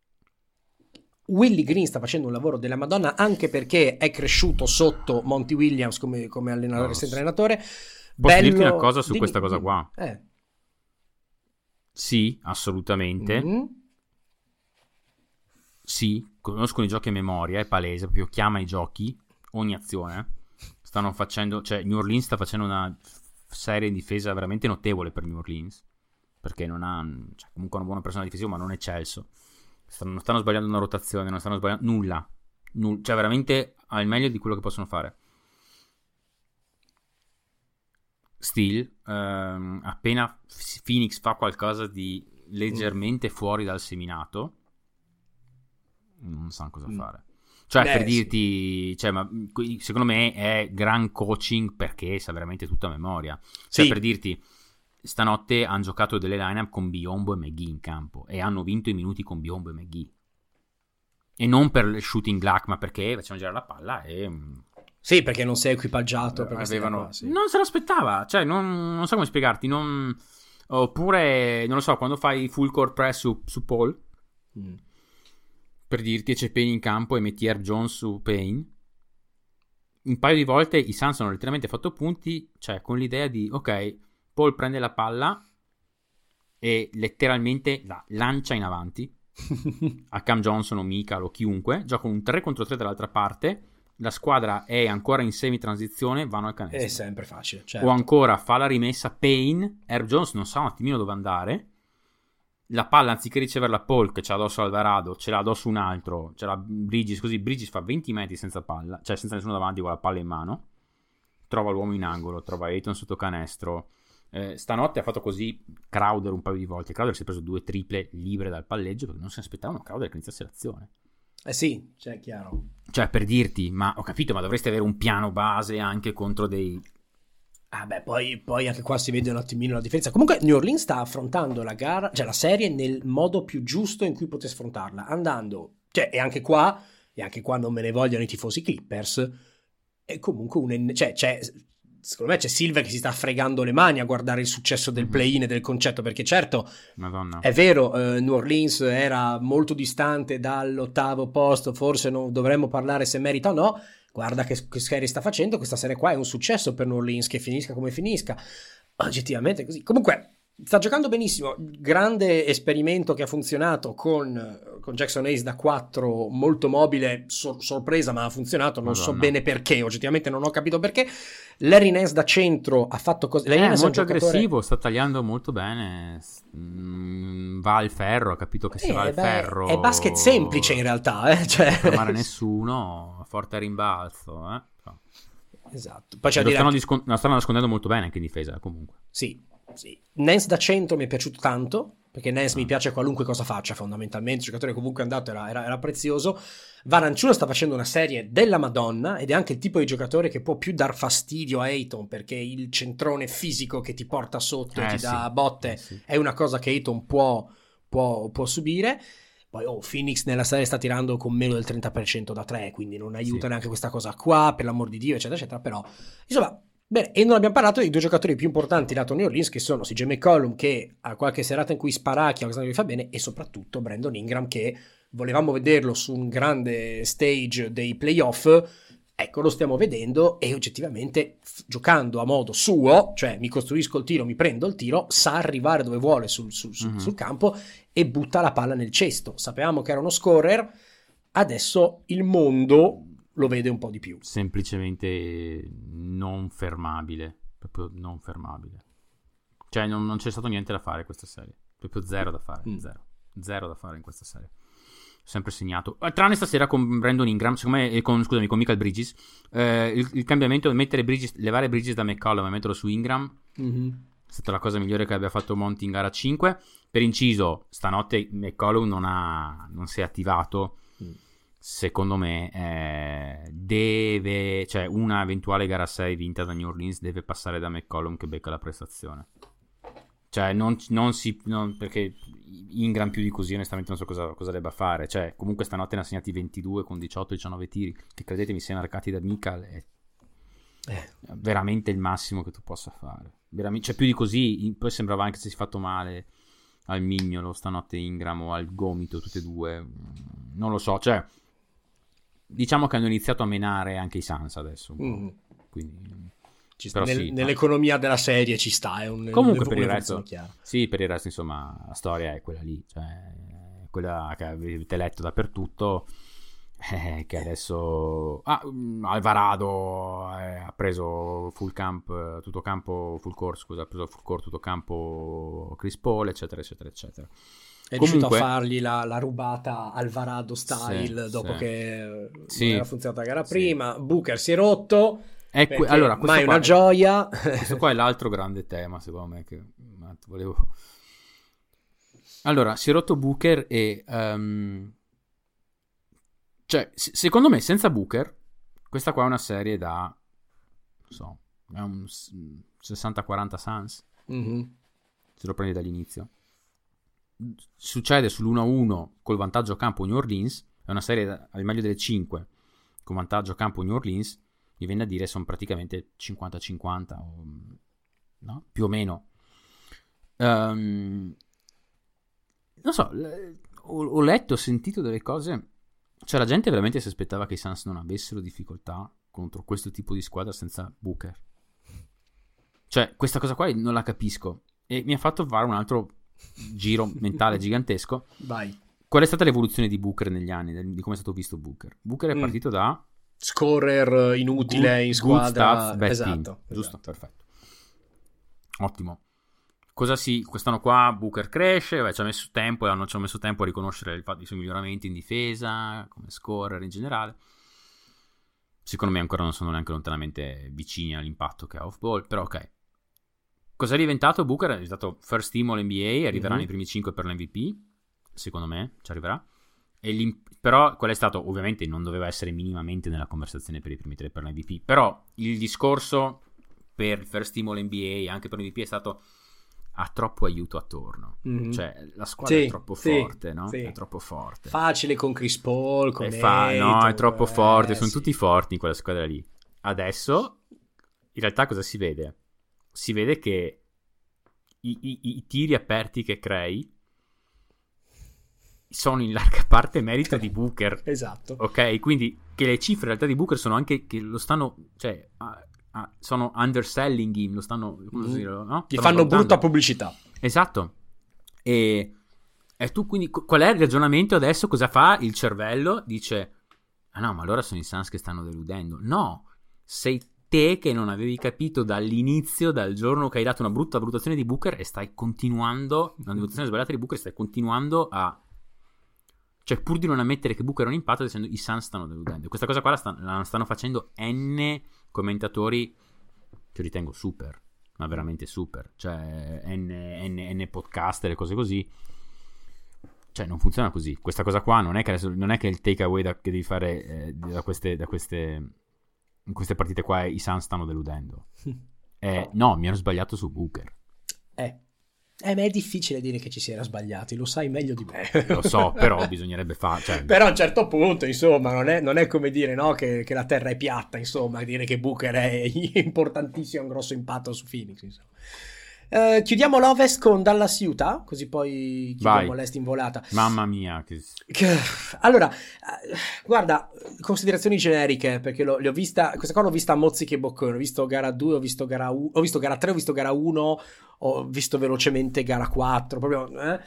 Willie Green sta facendo un lavoro della Madonna, anche perché è cresciuto sotto Monty Williams come, come allenatore, No, allenatore. Posso Bello... dirti una cosa su Dimmi, questa cosa dimmi. qua? Eh. Sì, assolutamente. Mm-hmm. sì, conoscono i giochi a memoria, è palese, proprio chiama i giochi, ogni azione. Stanno facendo, cioè New Orleans sta facendo una serie in difesa veramente notevole per New Orleans, perché non ha, cioè, comunque una buona persona difensiva, ma non è Celso. Stanno, non stanno sbagliando una rotazione, non stanno sbagliando nulla, nulla, cioè veramente al meglio di quello che possono fare. Still, ehm, appena Phoenix fa qualcosa di leggermente fuori dal seminato, non sanno cosa Mm. fare. Cioè, Beh, per sì. dirti, cioè, ma qui- secondo me è gran coaching perché sa veramente tutta a memoria. Cioè, Sì. per dirti, stanotte hanno giocato delle line-up con Biyombo e McGee in campo e hanno vinto i minuti con Biyombo e McGee. E non per il shooting luck, ma perché facevano girare la palla e mm, Sì, perché non sei equipaggiato per queste avevano... qua, sì. Non se l'aspettava, cioè, non, non so come spiegarti. Non... Oppure, non lo so, quando fai full court press su, su Paul, Mm. per dirti, c'è Payne in campo e metti Herb Jones su Payne, un paio di volte i Suns hanno letteralmente fatto punti, cioè con l'idea di ok, Paul prende la palla e letteralmente la lancia in avanti a Cam Johnson o Michael o chiunque, giocano un tre contro tre dall'altra parte, la squadra è ancora in semi-transizione, vanno al canestro. È sempre facile, certo. O ancora fa la rimessa Payne, Herb Jones non sa un attimino dove andare, la palla anziché riceverla Paul che c'ha addosso Alvarado, ce l'ha addosso un altro, ce l'ha Bridges, così Bridges fa venti metri senza palla, cioè senza nessuno davanti con la palla in mano, trova l'uomo in angolo, trova Ayton sotto canestro. Eh, stanotte ha fatto così Crowder un paio di volte. Crowder si è preso due triple libere dal palleggio perché non si aspettavano Crowder che iniziasse l'azione. Eh sì, cioè, chiaro. Cioè, per dirti, ma ho capito, ma dovreste avere un piano base anche contro dei... Ah beh, poi, poi anche qua si vede un attimino la differenza. Comunque New Orleans sta affrontando la gara, cioè la serie nel modo più giusto in cui potesse affrontarla, andando, cioè, e anche qua, e anche qua non me ne vogliono i tifosi Clippers, è comunque un... cioè, c'è... Secondo me c'è Silver che si sta fregando le mani a guardare il successo del play-in e del concetto, perché certo, Madonna. è vero, eh, New Orleans era molto distante dall'ottavo posto, forse non dovremmo parlare se merita o no. Guarda che, che serie sta facendo, questa serie qua è un successo per New Orleans, che finisca come finisca, oggettivamente è così. Comunque sta giocando benissimo, grande esperimento che ha funzionato con, con Jackson Hayes da quattro, molto mobile, sor- sorpresa ma ha funzionato, non Madonna. so bene perché, oggettivamente non ho capito perché. Larry Nance da centro ha fatto cose, Larry È Nance molto un giocatore... aggressivo, sta tagliando molto bene, mm, va al ferro, ha capito che se Eh, va al beh, ferro... è basket semplice in realtà, eh? Cioè... Non fermare nessuno, forte rimbalzo, eh? So. Esatto. Poi c'è Lo da dire stanno, anche- discon- lo stanno nascondendo molto bene anche in difesa, comunque. Sì, sì. Nance da centro mi è piaciuto tanto, perché Nance Ah. mi piace qualunque cosa faccia, fondamentalmente. Il giocatore comunque è andato era, era, era prezioso. Valanciunas sta facendo una serie della Madonna, ed è anche il tipo di giocatore che può più dar fastidio a Ayton, perché il centrone fisico che ti porta sotto e Eh, ti sì. dà botte Eh, sì. è una cosa che Ayton può, può, può subire. Poi oh, Phoenix nella serie sta tirando con meno del trenta per cento da tre, quindi non aiuta Sì. neanche questa cosa qua, per l'amor di Dio, eccetera, eccetera. Però, insomma, bene, e non abbiamo parlato dei due giocatori più importanti lato New Orleans, che sono C J McCollum, che ha qualche serata in cui sparacchia, cosa che gli fa bene, e soprattutto Brandon Ingram, che volevamo vederlo su un grande stage dei playoff. Ecco, lo stiamo vedendo e oggettivamente f- giocando a modo suo, cioè mi costruisco il tiro, mi prendo il tiro, sa arrivare dove vuole sul, sul- sul- Mhm. sul campo e butta la palla nel cesto. Sapevamo che era uno scorer, adesso il mondo lo vede un po' di più. Semplicemente non fermabile, proprio non fermabile. Cioè non, non c'è stato niente da fare in questa serie, proprio zero da fare, Mm. zero. Zero da fare in questa serie. Sempre segnato. Eh, Tranne stasera con Brandon Ingram, secondo me, e con, scusami, con Michael Bridges. Eh, il, il cambiamento, mettere Bridges, levare Bridges da McCollum e metterlo su Ingram Mhm. è stata la cosa migliore che abbia fatto Monty in gara cinque. Per inciso, stanotte McCollum non, ha, non si è attivato. Mm. Secondo me eh, deve, cioè una eventuale gara sei vinta da New Orleans deve passare da McCollum che becca la prestazione. Cioè non, non si non, perché Ingram più di così onestamente non so cosa, cosa debba fare. Cioè comunque stanotte ne ha segnati ventidue con diciotto diciannove tiri che credetemi siano marcati da Michael è Eh. veramente il massimo che tu possa fare. Veramente, cioè più di così poi sembrava anche se si è fatto male al mignolo stanotte Ingram o al gomito tutte e due, non lo so, cioè diciamo che hanno iniziato a menare anche i Suns adesso un po'. Mhm. Quindi Ci- però nel- sì, nell'economia della serie ci sta, è un, comunque un- per il una resto funzione chiara. sì, per il resto insomma la storia è quella lì, cioè quella che avete letto dappertutto, eh, che adesso ah, Alvarado eh, ha preso full camp, tutto campo full court, scusa, ha preso full court tutto campo Chris Paul, eccetera eccetera eccetera. È Comunque, riuscito a fargli la, la rubata Alvarado style sì, dopo sì. che Sì. non era funzionata la gara Sì. prima. Booker si è rotto. è que- allora, questo mai qua una è- gioia. questo qua è l'altro grande tema, secondo me, che ma, volevo... Allora, si è rotto Booker e... ehm, cioè, se- secondo me, senza Booker, questa qua è una serie da... non so, è un s- sessanta quaranta Suns, Mhm. se lo prendi dall'inizio. Succede sull'uno a uno col vantaggio a campo New Orleans, è una serie da- al meglio delle cinque con vantaggio a campo New Orleans, mi viene a dire sono praticamente cinquanta cinquanta, o, no? Più o meno. Ehm, non so, l- ho, ho letto, ho sentito delle cose, cioè la gente veramente si aspettava che i Suns non avessero difficoltà contro questo tipo di squadra senza Booker. Cioè, questa cosa qua non la capisco e mi ha fatto fare un altro giro mentale gigantesco. Vai. Qual è stata l'evoluzione di Booker negli anni, del- di come è stato visto Booker? Booker è Mm. partito da Scorer inutile good, in good squadra. stats, bad esatto, team, esatto. giusto? Perfetto. Ottimo. Cosa si quest'anno qua Booker cresce, beh, ci ha messo tempo e hanno ci ha messo tempo a riconoscere il fatto, i suoi miglioramenti in difesa, come scorer in generale. Secondo me ancora non sono neanche lontanamente vicini all'impatto che ha off ball, però ok. Cosa è diventato Booker? È diventato first team all N B A, arriverà Mhm. nei primi cinque per l'M V P, secondo me ci arriverà. E l'im- però qual è stato? Ovviamente non doveva essere minimamente nella conversazione per i primi tre per l'M V P, però il discorso per il first team all N B A e anche per l'M V P è stato: ha troppo aiuto attorno, Mhm. cioè la squadra Sì, è troppo sì, forte, no? sì. È troppo forte. Facile con Chris Paul, con È fa- no, Ayton, è troppo eh, forte, sono sì. tutti forti in quella squadra lì. Adesso, in realtà cosa si vede? Si vede che i, i- i tiri aperti che crei sono in larga parte merito di Booker. Esatto. Ok, quindi che le cifre in realtà di Booker sono anche che lo stanno, cioè, a- a- sono underselling him, lo stanno, come Mhm. dire, no? Gli Stanno fanno svalutando. brutta pubblicità. Esatto. E, e tu quindi qu- qual è il ragionamento adesso? Cosa fa il cervello? Dice: ah no, ma allora sono i Suns che stanno deludendo. No, sei te che non avevi capito dall'inizio, dal giorno che hai dato una brutta valutazione di Booker e stai continuando, una valutazione sbagliata di Booker, stai continuando a... Cioè, pur di non ammettere che Booker è un impatto, dicendo i Suns stanno deludendo. Questa cosa qua la, sta- la stanno facendo N commentatori che ritengo super, ma veramente super. Cioè, N, N, N podcaster e cose così. Cioè, non funziona così. Questa cosa qua non è che, adesso- non è che il takeaway da, che devi fare eh, da queste... Da queste in queste partite qua i Suns stanno deludendo. Eh, no, mi hanno sbagliato su Booker. Eh. Eh, ma è difficile dire che ci si era sbagliati, lo sai meglio di me. Lo so, però bisognerebbe fare... Cioè, Però a un certo punto, insomma, non è, non è come dire, no, che, che la terra è piatta, insomma, dire che Booker è importantissimo, ha un grosso impatto su Phoenix, insomma. Eh, chiudiamo l'Ovest con Dallas Utah, così poi chiudiamo Vai. l'Est in volata. mamma mia, che... Che- Allora, eh, guarda, considerazioni generiche, perché l'ho- le ho vista, questa qua l'ho vista a mozzichi e bocconi, ho visto gara due, ho visto gara uno, ho visto gara tre, ho visto gara uno, ho visto velocemente gara quattro, proprio, eh.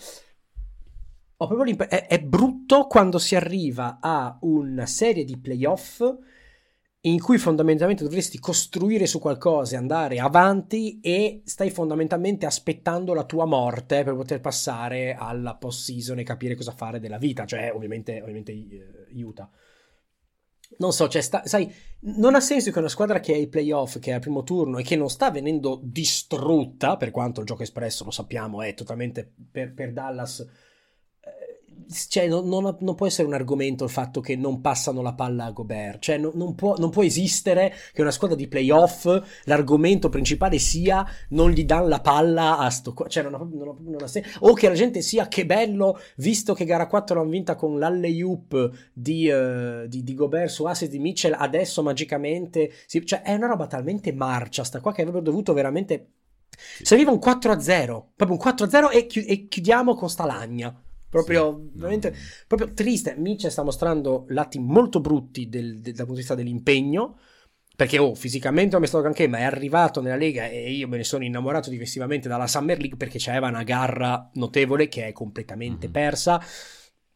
Ho proprio l'imp- è, è brutto quando si arriva a una serie di playoff in cui fondamentalmente dovresti costruire su qualcosa e andare avanti e stai fondamentalmente aspettando la tua morte per poter passare alla post-season e capire cosa fare della vita, cioè ovviamente, ovviamente eh, Utah. Non so, cioè, sta, sai, non ha senso che una squadra che è ai playoff, che è al primo turno e che non sta venendo distrutta, per quanto il gioco espresso, lo sappiamo, è totalmente per, per Dallas... Cioè, non, non, non può essere un argomento il fatto che non passano la palla a Gobert. Cioè, non, non, può, non può esistere che una squadra di playoff l'argomento principale sia non gli danno la palla a sto qua. Cioè, non ha, non ha, non ha senso. O che la gente sia che bello, visto che gara quattro l'hanno vinta con l'alley-oop di, uh, di, di Gobert su assist di Mitchell, adesso magicamente. Si, cioè, è una roba talmente marcia sta qua che avrebbero dovuto veramente. Serviva un quattro a zero. Proprio un quattro a zero e, chi, e chiudiamo con sta lagna. Proprio, Sì, veramente, no. proprio triste. Mitchell sta mostrando lati molto brutti del, del, dal punto di vista dell'impegno, perché oh, fisicamente non è stato granché, ma è arrivato nella Lega e io me ne sono innamorato difensivamente dalla Summer League perché c'aveva una garra notevole che è completamente Mm-hmm. persa.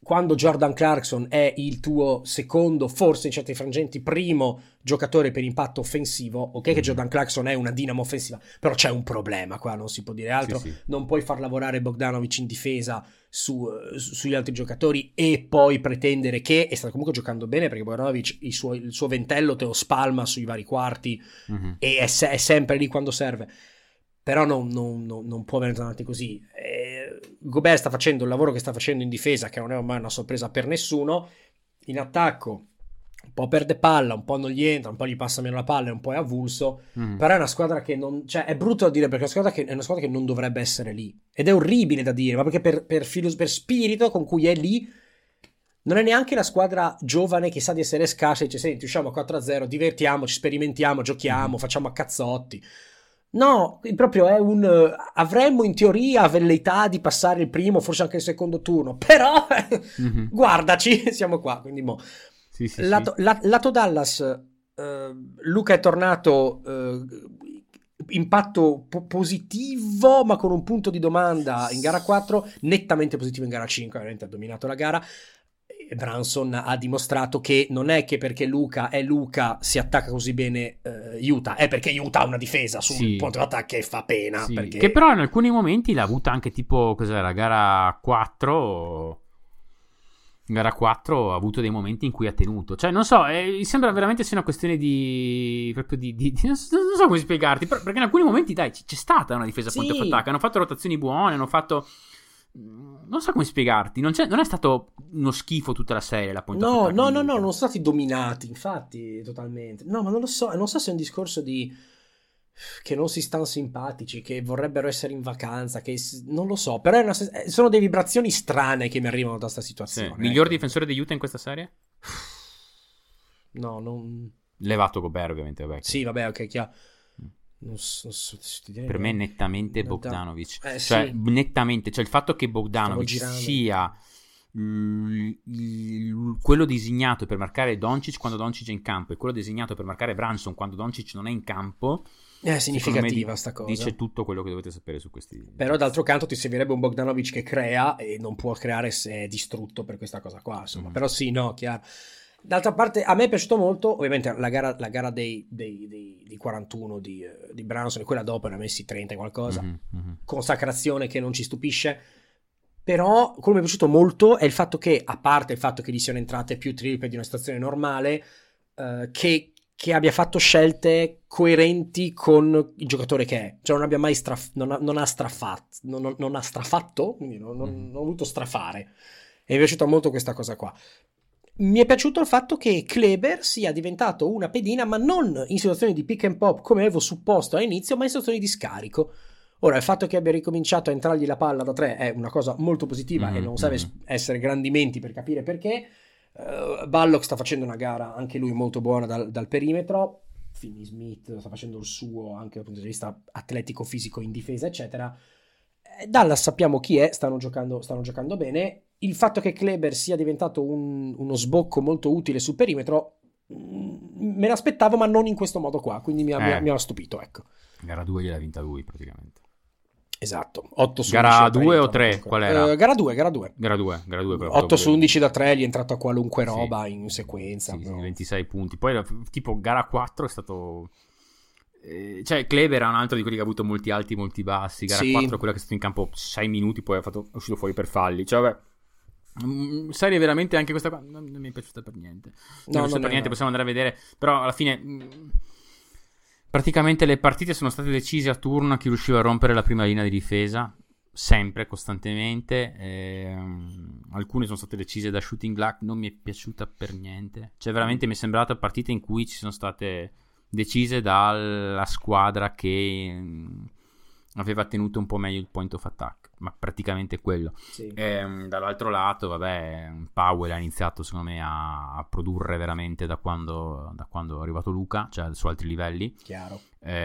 quando Jordan Clarkson è il tuo secondo, forse in certi frangenti primo giocatore per impatto offensivo, ok che Jordan Clarkson è una dinamo offensiva, però c'è un problema qua, non si può dire altro, Sì, sì. non puoi far lavorare Bogdanovic in difesa su, su- sugli altri giocatori e poi pretendere che, e sta comunque giocando bene perché Bogdanovic il suo, il suo ventello te lo spalma sui vari quarti Mhm. e è, se- è sempre lì quando serve, però non, non- non- non può venire avanti così. Eh, Gobert sta facendo il lavoro che sta facendo in difesa, che non è ormai una sorpresa per nessuno. In attacco un po' perde palla, un po' non gli entra, un po' gli passa meno la palla e un po' è avulso. Mhm. Però è una squadra che non, cioè è brutto da dire perché è una squadra che, è una squadra che non dovrebbe essere lì, ed è orribile da dire, ma perché per, per, filo- per spirito con cui è lì non è neanche la squadra giovane che sa di essere scarsa e dice senti usciamo a quattro a zero, divertiamoci, sperimentiamo, giochiamo, Mhm. facciamo a cazzotti. No, proprio è un eh, avremmo in teoria velleità di passare il primo, forse anche il secondo turno, però Mhm. guardaci, siamo qua, quindi mo. Sì, sì, Lato, sì. la- lato Dallas, eh, Luca è tornato, eh, impatto po- positivo, ma con un punto di domanda in gara quattro, nettamente positivo in gara cinque, veramente ha dominato la gara. E Branson ha dimostrato che non è che perché Luca è Luca si attacca così bene eh, Utah, è perché Utah ha una difesa sul Sì. punto d'attacco e fa pena. Sì, perché... che però in alcuni momenti l'ha avuta anche tipo, cos'era, gara quattro. Gara quattro ha avuto dei momenti in cui ha tenuto. Cioè, non so, eh, mi sembra veramente sia una questione di... proprio di... di- di- non, so, non so come spiegarti, però- perché in alcuni momenti, dai, c- c'è stata una difesa Sì. punto of attack. Hanno fatto rotazioni buone, hanno fatto... Non so come spiegarti. Non, c'è- non è stato uno schifo tutta la serie la point of No, attack no, di no, no, Utah. non sono stati dominati, infatti, totalmente. No, ma non lo so, non so se è un discorso di che non si stanno simpatici, che vorrebbero essere in vacanza, che s- non lo so, però è una sens- eh, sono delle vibrazioni strane che mi arrivano da sta Sì. situazione. Miglior ecco. difensore di Utah in questa serie? No, non... Levato Gobert, ovviamente. Vabbè, Sì, vabbè, ok, chiaro. Non so, non so se ti direi per me no. nettamente Da- Bogdanovic. Eh, cioè, sì. nettamente, cioè il fatto che Bogdanovic Stavo girando. sia il- il- quello designato per marcare Doncic quando Doncic è in campo e quello designato per marcare Branson quando Doncic non è in campo, È secondo me significativa di- sta cosa. dice tutto quello che dovete sapere su questi. Però d'altro canto ti servirebbe un Bogdanovic che crea e non può creare se è distrutto per questa cosa qua, insomma. Mm. Però sì, no, chiaro. D'altra parte a me è piaciuto molto, ovviamente la gara, la gara dei, dei, dei, dei quarantuno di, eh, di Branson e quella dopo ne ha messi trenta e qualcosa. Mhm, mhm. Consacrazione che non ci stupisce. Però quello che mi è piaciuto molto è il fatto che, a parte il fatto che gli siano entrate più triple di una situazione normale, eh, che, che abbia fatto scelte coerenti con il giocatore che è. Cioè non abbia mai straf- non ha, non ha straffatto, non, non- non ha strafatto, quindi non, non- Mhm. non ha voluto strafare. E mi è piaciuta molto questa cosa qua. Mi è piaciuto il fatto che Kleber sia diventato una pedina, ma non in situazioni di pick and pop come avevo supposto all'inizio, ma in situazioni di scarico. Ora, il fatto che abbia ricominciato a entrargli la palla da tre è una cosa molto positiva Mhm, e non serve mhm. essere grandimenti per capire perché. Uh, Ballock sta facendo una gara anche lui molto buona dal, dal perimetro. Finney Smith sta facendo il suo anche dal punto di vista atletico, fisico, in difesa, eccetera. Eh, Dallas sappiamo chi è, stanno giocando, stanno giocando bene. Il fatto che Kleber sia diventato un- uno sbocco molto utile sul perimetro mm, me l'aspettavo, ma non in questo modo qua, quindi mi ha, mi ha- Eh. mi ha stupito, ecco. Gara due gliel'ha vinta lui praticamente. Esatto, otto su Gara undici da tre due gli è o entrato tre? ancora. Qual era? Eh, gara due, gara due. Gara due, gara due però. otto su undici da tre, gli è entrato a qualunque Sì. roba in sequenza. Sì, sì, no? ventisei punti. Poi la- tipo gara quattro è stato eh, cioè Kleber era un altro di quelli che ha avuto molti alti, molti bassi. Gara Sì. quattro è quella che è stato in campo sei minuti, poi ha fatto, è uscito fuori per falli. Cioè vabbè, mm, serie veramente anche questa qua non, non mi è piaciuta per niente. Non mi è piaciuta non per è- niente, possiamo andare a vedere, però alla fine mm, praticamente le partite sono state decise a turno a chi riusciva a rompere la prima linea di difesa, sempre, costantemente. Ehm, alcune sono state decise da shooting luck, non mi è piaciuta per niente. Cioè veramente mi è sembrata partite in cui ci sono state decise dalla squadra che mm, aveva tenuto un po' meglio il point of attack, ma praticamente quello. Sì. Ehm, dall'altro lato, vabbè, Powell ha iniziato secondo me a, a produrre veramente da quando, da quando è arrivato Luca, cioè su altri livelli. Chiaro.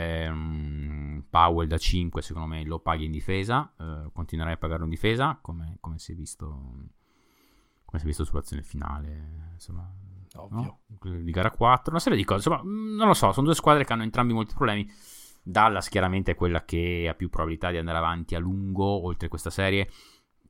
Ehm, Powell da cinque secondo me lo paghi in difesa, eh, continuerai a pagarlo in difesa come, come si è visto come si è visto sull'azione finale, insomma, Ovvio. no? Di gara quattro, una serie di cose, insomma, mh, non lo so, sono due squadre che hanno entrambi molti problemi. Dallas chiaramente è quella che ha più probabilità di andare avanti a lungo oltre questa serie,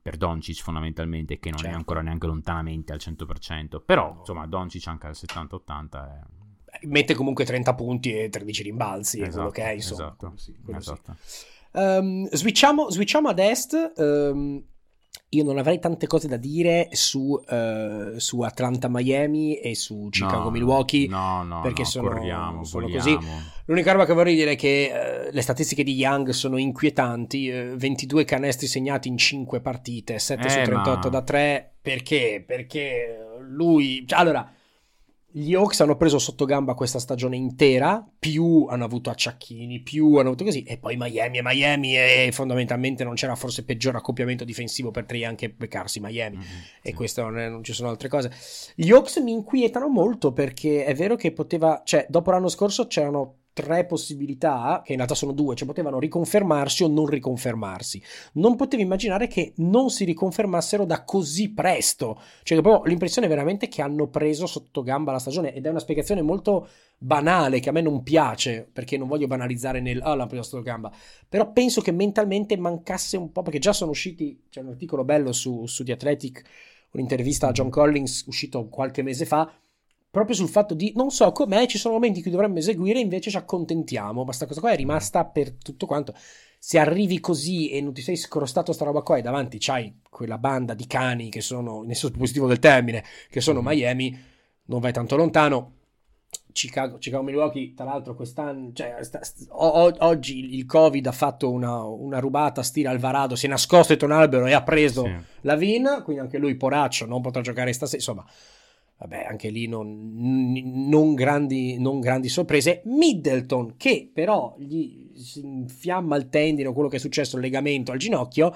per Doncic fondamentalmente, che non certo. è ancora neanche lontanamente al cento per cento, però no. insomma Doncic anche al settanta ottanta è... mette comunque trenta punti e tredici rimbalzi, esatto, è quello che è, insomma. Esatto, sì, esatto. Sì. Um, switchiamo, switchiamo ad est. Um, io non avrei tante cose da dire su, uh, su Atlanta-Miami e su Chicago-Milwaukee, no, no, perché no, sono, corriamo, sono vogliamo. così. L'unica roba che vorrei dire è che uh, le statistiche di Young sono inquietanti, uh, ventidue canestri segnati in cinque partite, sette eh, su trentotto ma... da tre, perché? Perché lui... Cioè, allora... Gli Hawks hanno preso sotto gamba questa stagione intera, più hanno avuto acciacchini, più hanno avuto così, e poi Miami e Miami, e fondamentalmente non c'era forse peggior accoppiamento difensivo per Trae Young che beccarsi Miami, mm-hmm, e sì. Questo non, è, non ci sono altre cose. Gli Hawks mi inquietano molto, perché è vero che poteva, cioè dopo l'anno scorso c'erano tre possibilità, che in realtà sono due, cioè potevano riconfermarsi o non riconfermarsi. Non potevo immaginare che non si riconfermassero da così presto, cioè che proprio l'impressione è veramente che hanno preso sotto gamba la stagione, ed è una spiegazione molto banale che a me non piace, perché non voglio banalizzare nel ah, l'hanno preso sotto gamba, però penso che mentalmente mancasse un po', perché già sono usciti, c'è un articolo bello su, su The Athletic, un'intervista a John Collins uscito qualche mese fa, proprio sul fatto di non so com'è, ci sono momenti in cui dovremmo eseguire, invece ci accontentiamo, ma sta cosa qua è rimasta per tutto quanto. Se arrivi così e non ti sei scrostato sta roba qua e davanti c'hai quella banda di cani che sono, nel senso positivo del termine, che sono Miami, non vai tanto lontano. Chicago, Chicago Milwaukee, tra l'altro quest'anno, cioè, sta, st- o- oggi il Covid ha fatto una, una rubata stile Alvarado, si è nascosto dietro un albero e ha preso sì. la Vin, quindi anche lui poraccio non potrà giocare stasera, insomma. Vabbè, anche lì non, non, grandi, non grandi sorprese. Middleton, che però gli si infiamma il tendine o quello che è successo, il legamento al ginocchio,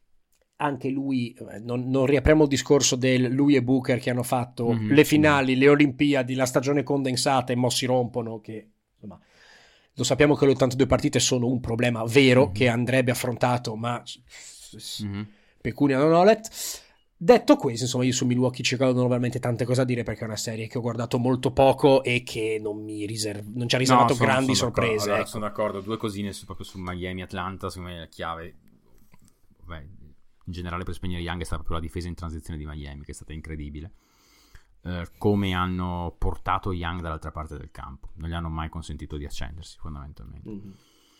anche lui, non, non riapriamo il discorso del lui e Booker che hanno fatto mm-hmm. le finali, le Olimpiadi, la stagione condensata e mo si rompono, che insomma, lo sappiamo che le ottantadue partite sono un problema vero mm-hmm. che andrebbe affrontato, ma mm-hmm. pecunia non olet. Detto questo, insomma, io su Milwaukee Chicago non ho veramente tante cose a dire, perché è una serie che ho guardato molto poco e che non mi riserv- non ci ha riservato no, sono, grandi sono sorprese. Allora, ecco. Sono d'accordo, due cosine su, proprio su Miami Atlanta, secondo me la chiave. Beh, in generale per spegnere Young è stata proprio la difesa in transizione di Miami, che è stata incredibile. Eh, come hanno portato Young dall'altra parte del campo, non gli hanno mai consentito di accendersi fondamentalmente. Mm-hmm.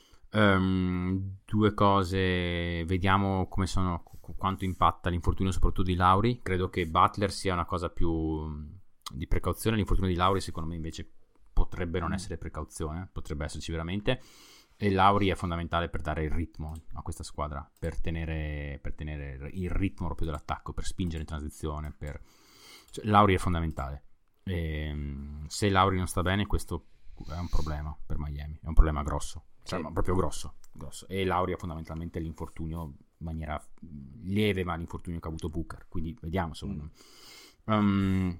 Um, due cose, vediamo come sono, quanto impatta l'infortunio soprattutto di Lauri. Credo che Butler sia una cosa più di precauzione, l'infortunio di Lauri secondo me invece potrebbe non essere precauzione, potrebbe esserci veramente, e Lauri è fondamentale per dare il ritmo a questa squadra, per tenere, per tenere il ritmo proprio dell'attacco, per spingere in transizione, per... cioè, Lauri è fondamentale, e, se Lauri non sta bene questo è un problema per Miami, è un problema grosso. Cioè, sì. proprio grosso, grosso. E Lauri ha fondamentalmente l'infortunio in maniera lieve, ma l'infortunio che ha avuto Booker, quindi vediamo insomma. Mm. Um,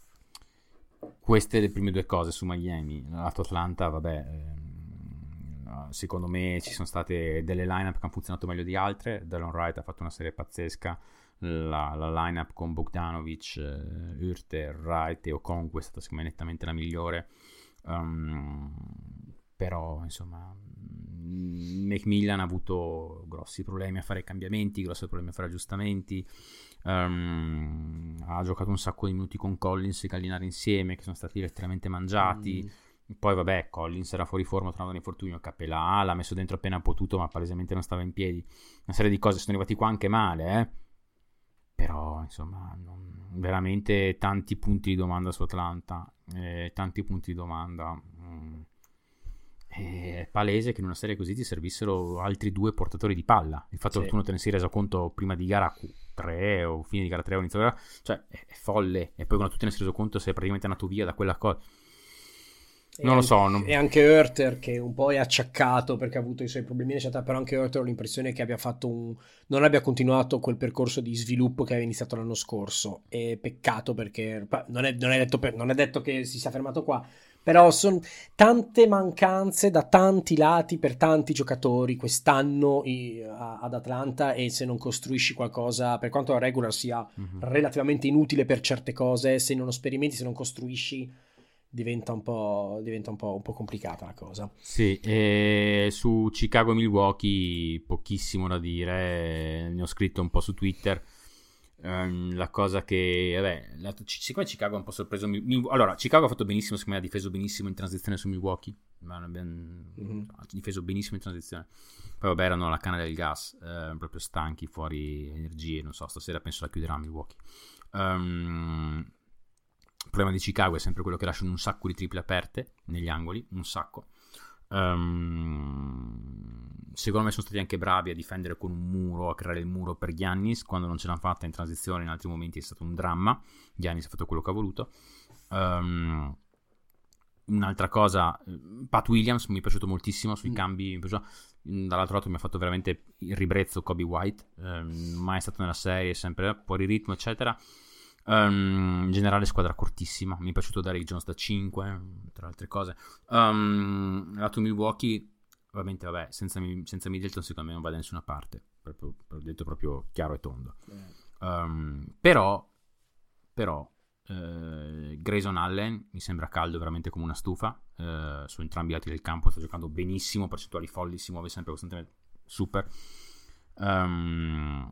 queste le prime due cose su Miami. Lato Atlanta, vabbè, ehm, secondo me ci sono state delle lineup che hanno funzionato meglio di altre. Delon Wright ha fatto una serie pazzesca, la, la lineup con Bogdanovic, uh, Hurter, Wright e Okongwu è stata secondo me nettamente la migliore. Um, però insomma Macmillan ha avuto grossi problemi a fare cambiamenti, grossi problemi a fare aggiustamenti, um, ha giocato un sacco di minuti con Collins e Gallinari insieme, che sono stati letteralmente mangiati. Mm. Poi vabbè, Collins era fuori forma tornando dall'infortunio, Capella l'ha messo dentro appena potuto, ma palesemente non stava in piedi. Una serie di cose, sono arrivati qua anche male, eh? Però insomma non, veramente tanti punti di domanda su Atlanta, eh, tanti punti di domanda. mm. È palese che in una serie così ti servissero altri due portatori di palla. Il fatto sì. che tu non te ne sei reso conto prima di gara tre o fine di gara tre o inizio gara, cioè è, è folle. E poi quando tu te ne sei reso conto sei praticamente andato via da quella cosa. Non e lo so. Non... E anche Hurter, che un po' è acciaccato perché ha avuto i suoi problemi, eccetera, però anche Hurter ho l'impressione che abbia fatto un... non abbia continuato quel percorso di sviluppo che aveva iniziato l'anno scorso. E peccato, perché non è, non è, detto, per... non è detto che si sia fermato qua. Però sono tante mancanze da tanti lati per tanti giocatori quest'anno ad Atlanta, e se non costruisci qualcosa, per quanto la regular sia mm-hmm. relativamente inutile per certe cose, se non sperimenti, se non costruisci diventa un po', diventa un po', un po' complicata la cosa. Sì, e su Chicago e Milwaukee pochissimo da dire, ne ho scritto un po' su Twitter. Um, la cosa che, vabbè, la, siccome Chicago è un po' sorpreso, mi, mi, allora Chicago ha fatto benissimo, secondo me ha difeso benissimo in transizione su Milwaukee, ma ben, mm-hmm. ha difeso benissimo in transizione. Poi vabbè, erano alla canna del gas, eh, proprio stanchi, fuori energie, non so, stasera penso la chiuderà Milwaukee. Um, il problema di Chicago è sempre quello che lasciano un sacco di triple aperte negli angoli, un sacco. Um, secondo me sono stati anche bravi a difendere con un muro, a creare il muro per Giannis. Quando non ce l'hanno fatta in transizione, in altri momenti è stato un dramma. Giannis ha fatto quello che ha voluto. Um, un'altra cosa, Pat Williams mi è piaciuto moltissimo sui mm. cambi. Mi piaciuto. Dall'altro lato mi ha fatto veramente il ribrezzo Kobe White, um, mai stato nella serie, sempre fuori ritmo, eccetera. Um, in generale squadra cortissima, mi è piaciuto Derrick Jones da cinque, tra altre cose. Um, lato Milwaukee, ovviamente vabbè, senza, senza Middleton secondo me non va da nessuna parte, proprio, detto proprio chiaro e tondo. Um, però però eh, Grayson Allen mi sembra caldo veramente come una stufa, eh, su entrambi i lati del campo sta giocando benissimo, percentuali folli, si muove sempre costantemente super. Um,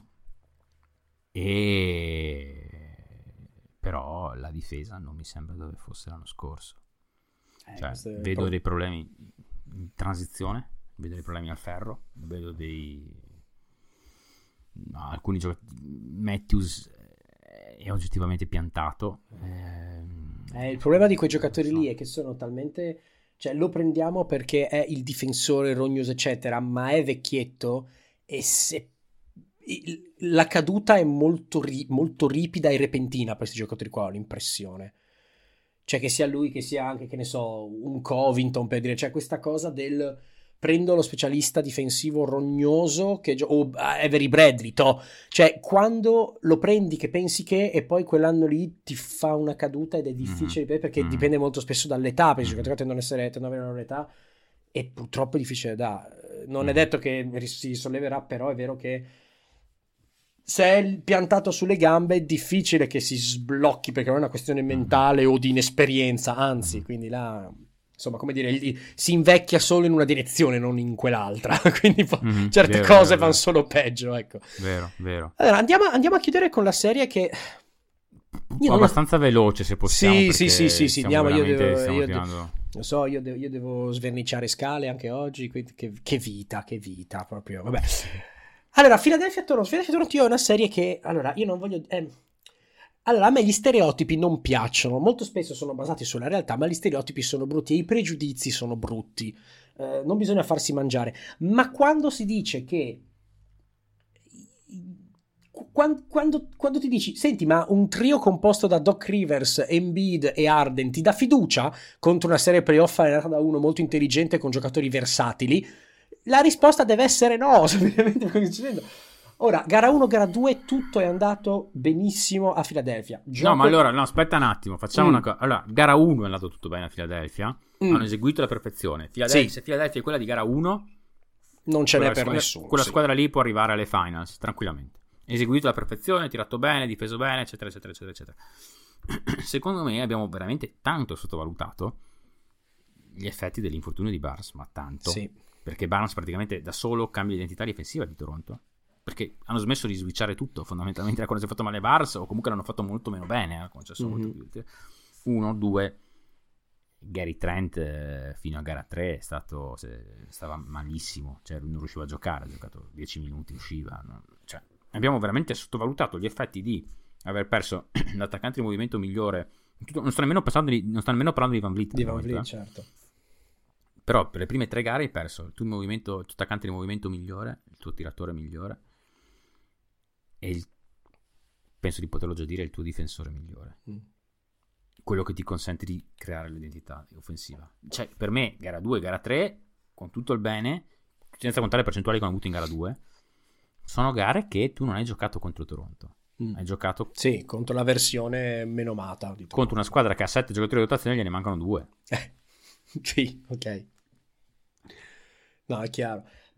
e però la difesa non mi sembra dove fosse l'anno scorso, eh, cioè, vedo pro- dei problemi in transizione, vedo dei problemi al ferro, vedo dei no, alcuni giocatori. Matthews è oggettivamente piantato, eh, eh, il problema di quei giocatori so. lì è che sono talmente, cioè lo prendiamo perché è il difensore rognoso eccetera, ma è vecchietto e se la caduta è molto, ri- molto ripida e repentina per questi giocatori qua, ho l'impressione, cioè che sia lui che sia anche, che ne so, un Covington, per dire, cioè questa cosa del prendo lo specialista difensivo rognoso che gio- o Avery Bradley to. Cioè quando lo prendi che pensi che e poi quell'anno lì ti fa una caduta ed è difficile mm-hmm. perché mm-hmm. dipende molto spesso dall'età, perché i giocatori tendono ad essere tendono ad avere un'età e purtroppo è difficile da non mm-hmm. è detto che si solleverà, però è vero che se è piantato sulle gambe è difficile che si sblocchi, perché non è una questione mentale o di inesperienza, anzi, quindi là, insomma, come dire, si invecchia solo in una direzione, non in quell'altra, quindi mm-hmm, certe vero, cose vero, vanno vero. solo peggio, ecco. Vero, vero. Allora, andiamo, andiamo a chiudere con la serie che... Io abbastanza non... veloce, se possiamo. Sì, sì, sì, sì, sì, andiamo, io devo... Io tirando... devo... Lo so, io devo, io devo sverniciare scale anche oggi, quindi che, che vita, che vita, proprio, vabbè... Allora, Philadelphia Toronto, Philadelphia Toronto è una serie che, allora, io non voglio... Eh, allora, a me gli stereotipi non piacciono, molto spesso sono basati sulla realtà, ma gli stereotipi sono brutti e i pregiudizi sono brutti, eh, non bisogna farsi mangiare, ma quando si dice che... Quando, quando, quando ti dici, senti, ma un trio composto da Doc Rivers, Embiid e Harden ti dà fiducia contro una serie playoff allenata da uno molto intelligente con giocatori versatili? La risposta deve essere no, semplicemente come sto dicendo. Ora, gara uno, gara due, tutto è andato benissimo a Philadelphia. Gioco... No, ma allora, no, aspetta un attimo, facciamo mm. una cosa. Allora, gara uno è andato tutto bene a Philadelphia, mm. hanno eseguito la perfezione. Philadelphia, sì. Se Philadelphia è quella di gara uno, non ce n'è per squadra, nessuno. Quella sì. squadra lì può arrivare alle finals, tranquillamente. Eseguito la perfezione, tirato bene, difeso bene, eccetera, eccetera, eccetera, eccetera. Secondo me abbiamo veramente tanto sottovalutato gli effetti dell'infortunio di Barnes, ma tanto. Sì. Perché Barnes praticamente da solo cambia l'identità difensiva di Toronto, perché hanno smesso di switchare tutto fondamentalmente da quando si è fatto male Barnes, o comunque l'hanno fatto molto meno bene, eh, concesso mm-hmm. molto più. Uno, due, Gary Trent eh, fino a gara tre è stato, se, stava malissimo, cioè non riusciva a giocare, ha giocato dieci minuti, usciva, no? Cioè abbiamo veramente sottovalutato gli effetti di aver perso l'attaccante di movimento migliore. Non sto nemmeno pensando di, non sto nemmeno parlando di Van Vliet, di Van Vliet, eh. certo. Però per le prime tre gare hai perso il tuo movimento, il tuo attaccante di movimento migliore, il tuo tiratore migliore e il, penso di poterlo già dire, il tuo difensore migliore. Mm. Quello che ti consente di creare l'identità offensiva. Cioè, per me, gara due, gara tre, con tutto il bene, senza contare le percentuali che hanno avuto in gara due, sono gare che tu non hai giocato contro Toronto. Mm. Hai giocato... Sì, contro la versione menomata. Di contro una squadra che ha sette giocatori di rotazione e gliene mancano due. Sì, ok. No, è chiaro. Poi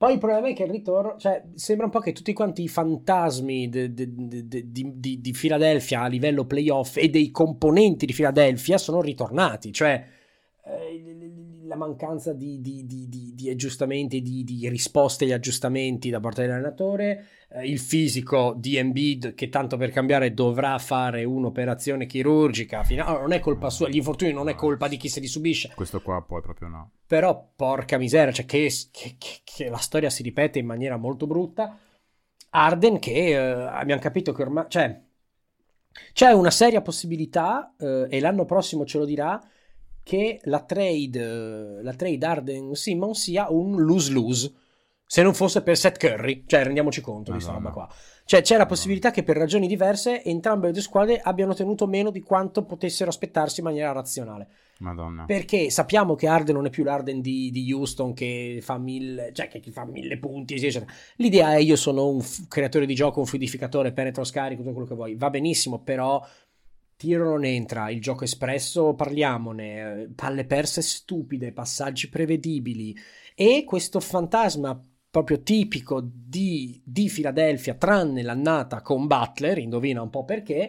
Poi il problema è che il ritorno, cioè, sembra un po' che tutti quanti i fantasmi de- de- de- de- di, di, di Philadelphia a livello playoff e dei componenti di Philadelphia sono ritornati, cioè eh, la mancanza di, di, di, di, di aggiustamenti, di, di risposte agli aggiustamenti da parte dell'allenatore, eh, il fisico di Embiid che tanto per cambiare dovrà fare un'operazione chirurgica, fino a... non è colpa sua, gli infortuni non è colpa di chi se li subisce. Questo qua poi proprio no. Però porca miseria, cioè che, che, che, che la storia si ripete in maniera molto brutta. Harden che eh, abbiamo capito che ormai, cioè, c'è una seria possibilità eh, e l'anno prossimo ce lo dirà, che la trade, la trade Harden-Simmons sia un lose-lose, se non fosse per Seth Curry, cioè rendiamoci conto Madonna. Di sta roba qua. Cioè c'è la possibilità che per ragioni diverse entrambe le due squadre abbiano ottenuto meno di quanto potessero aspettarsi in maniera razionale. Madonna. Perché sappiamo che Harden non è più l'Harden di, di Houston che fa mille, cioè che fa mille punti, eccetera. L'idea è: io sono un f- creatore di gioco, un fluidificatore, penetro, scarico, tutto quello che vuoi, va benissimo, però tiro non entra, il gioco espresso parliamone, palle perse stupide, passaggi prevedibili, e questo fantasma proprio tipico di, di Philadelphia, tranne l'annata con Butler, indovina un po' perché,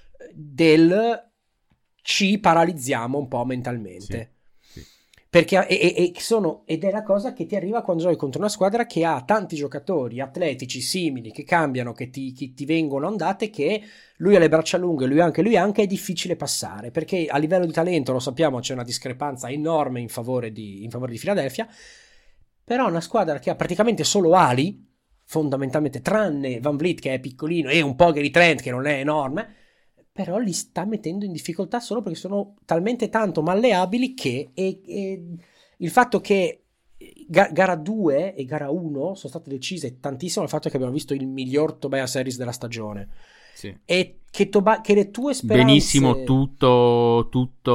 del ci paralizziamo un po' mentalmente. Sì, sì. Perché e, e sono, ed è la cosa che ti arriva quando giochi contro una squadra che ha tanti giocatori atletici simili, che cambiano, che ti, che ti vengono andate, che lui ha le braccia lunghe, lui anche, lui anche, è difficile passare, perché a livello di talento, lo sappiamo, c'è una discrepanza enorme in favore di, in favore di Philadelphia, però una squadra che ha praticamente solo ali, fondamentalmente, tranne Van Vliet che è piccolino e un po' Gary Trent che non è enorme, però li sta mettendo in difficoltà solo perché sono talmente tanto malleabili che e, e il fatto che ga- gara due e gara uno sono state decise tantissimo, il fatto che abbiamo visto il miglior Tobias Harris della stagione. Sì. E che, Toba- che le tue speranze... Benissimo tutto,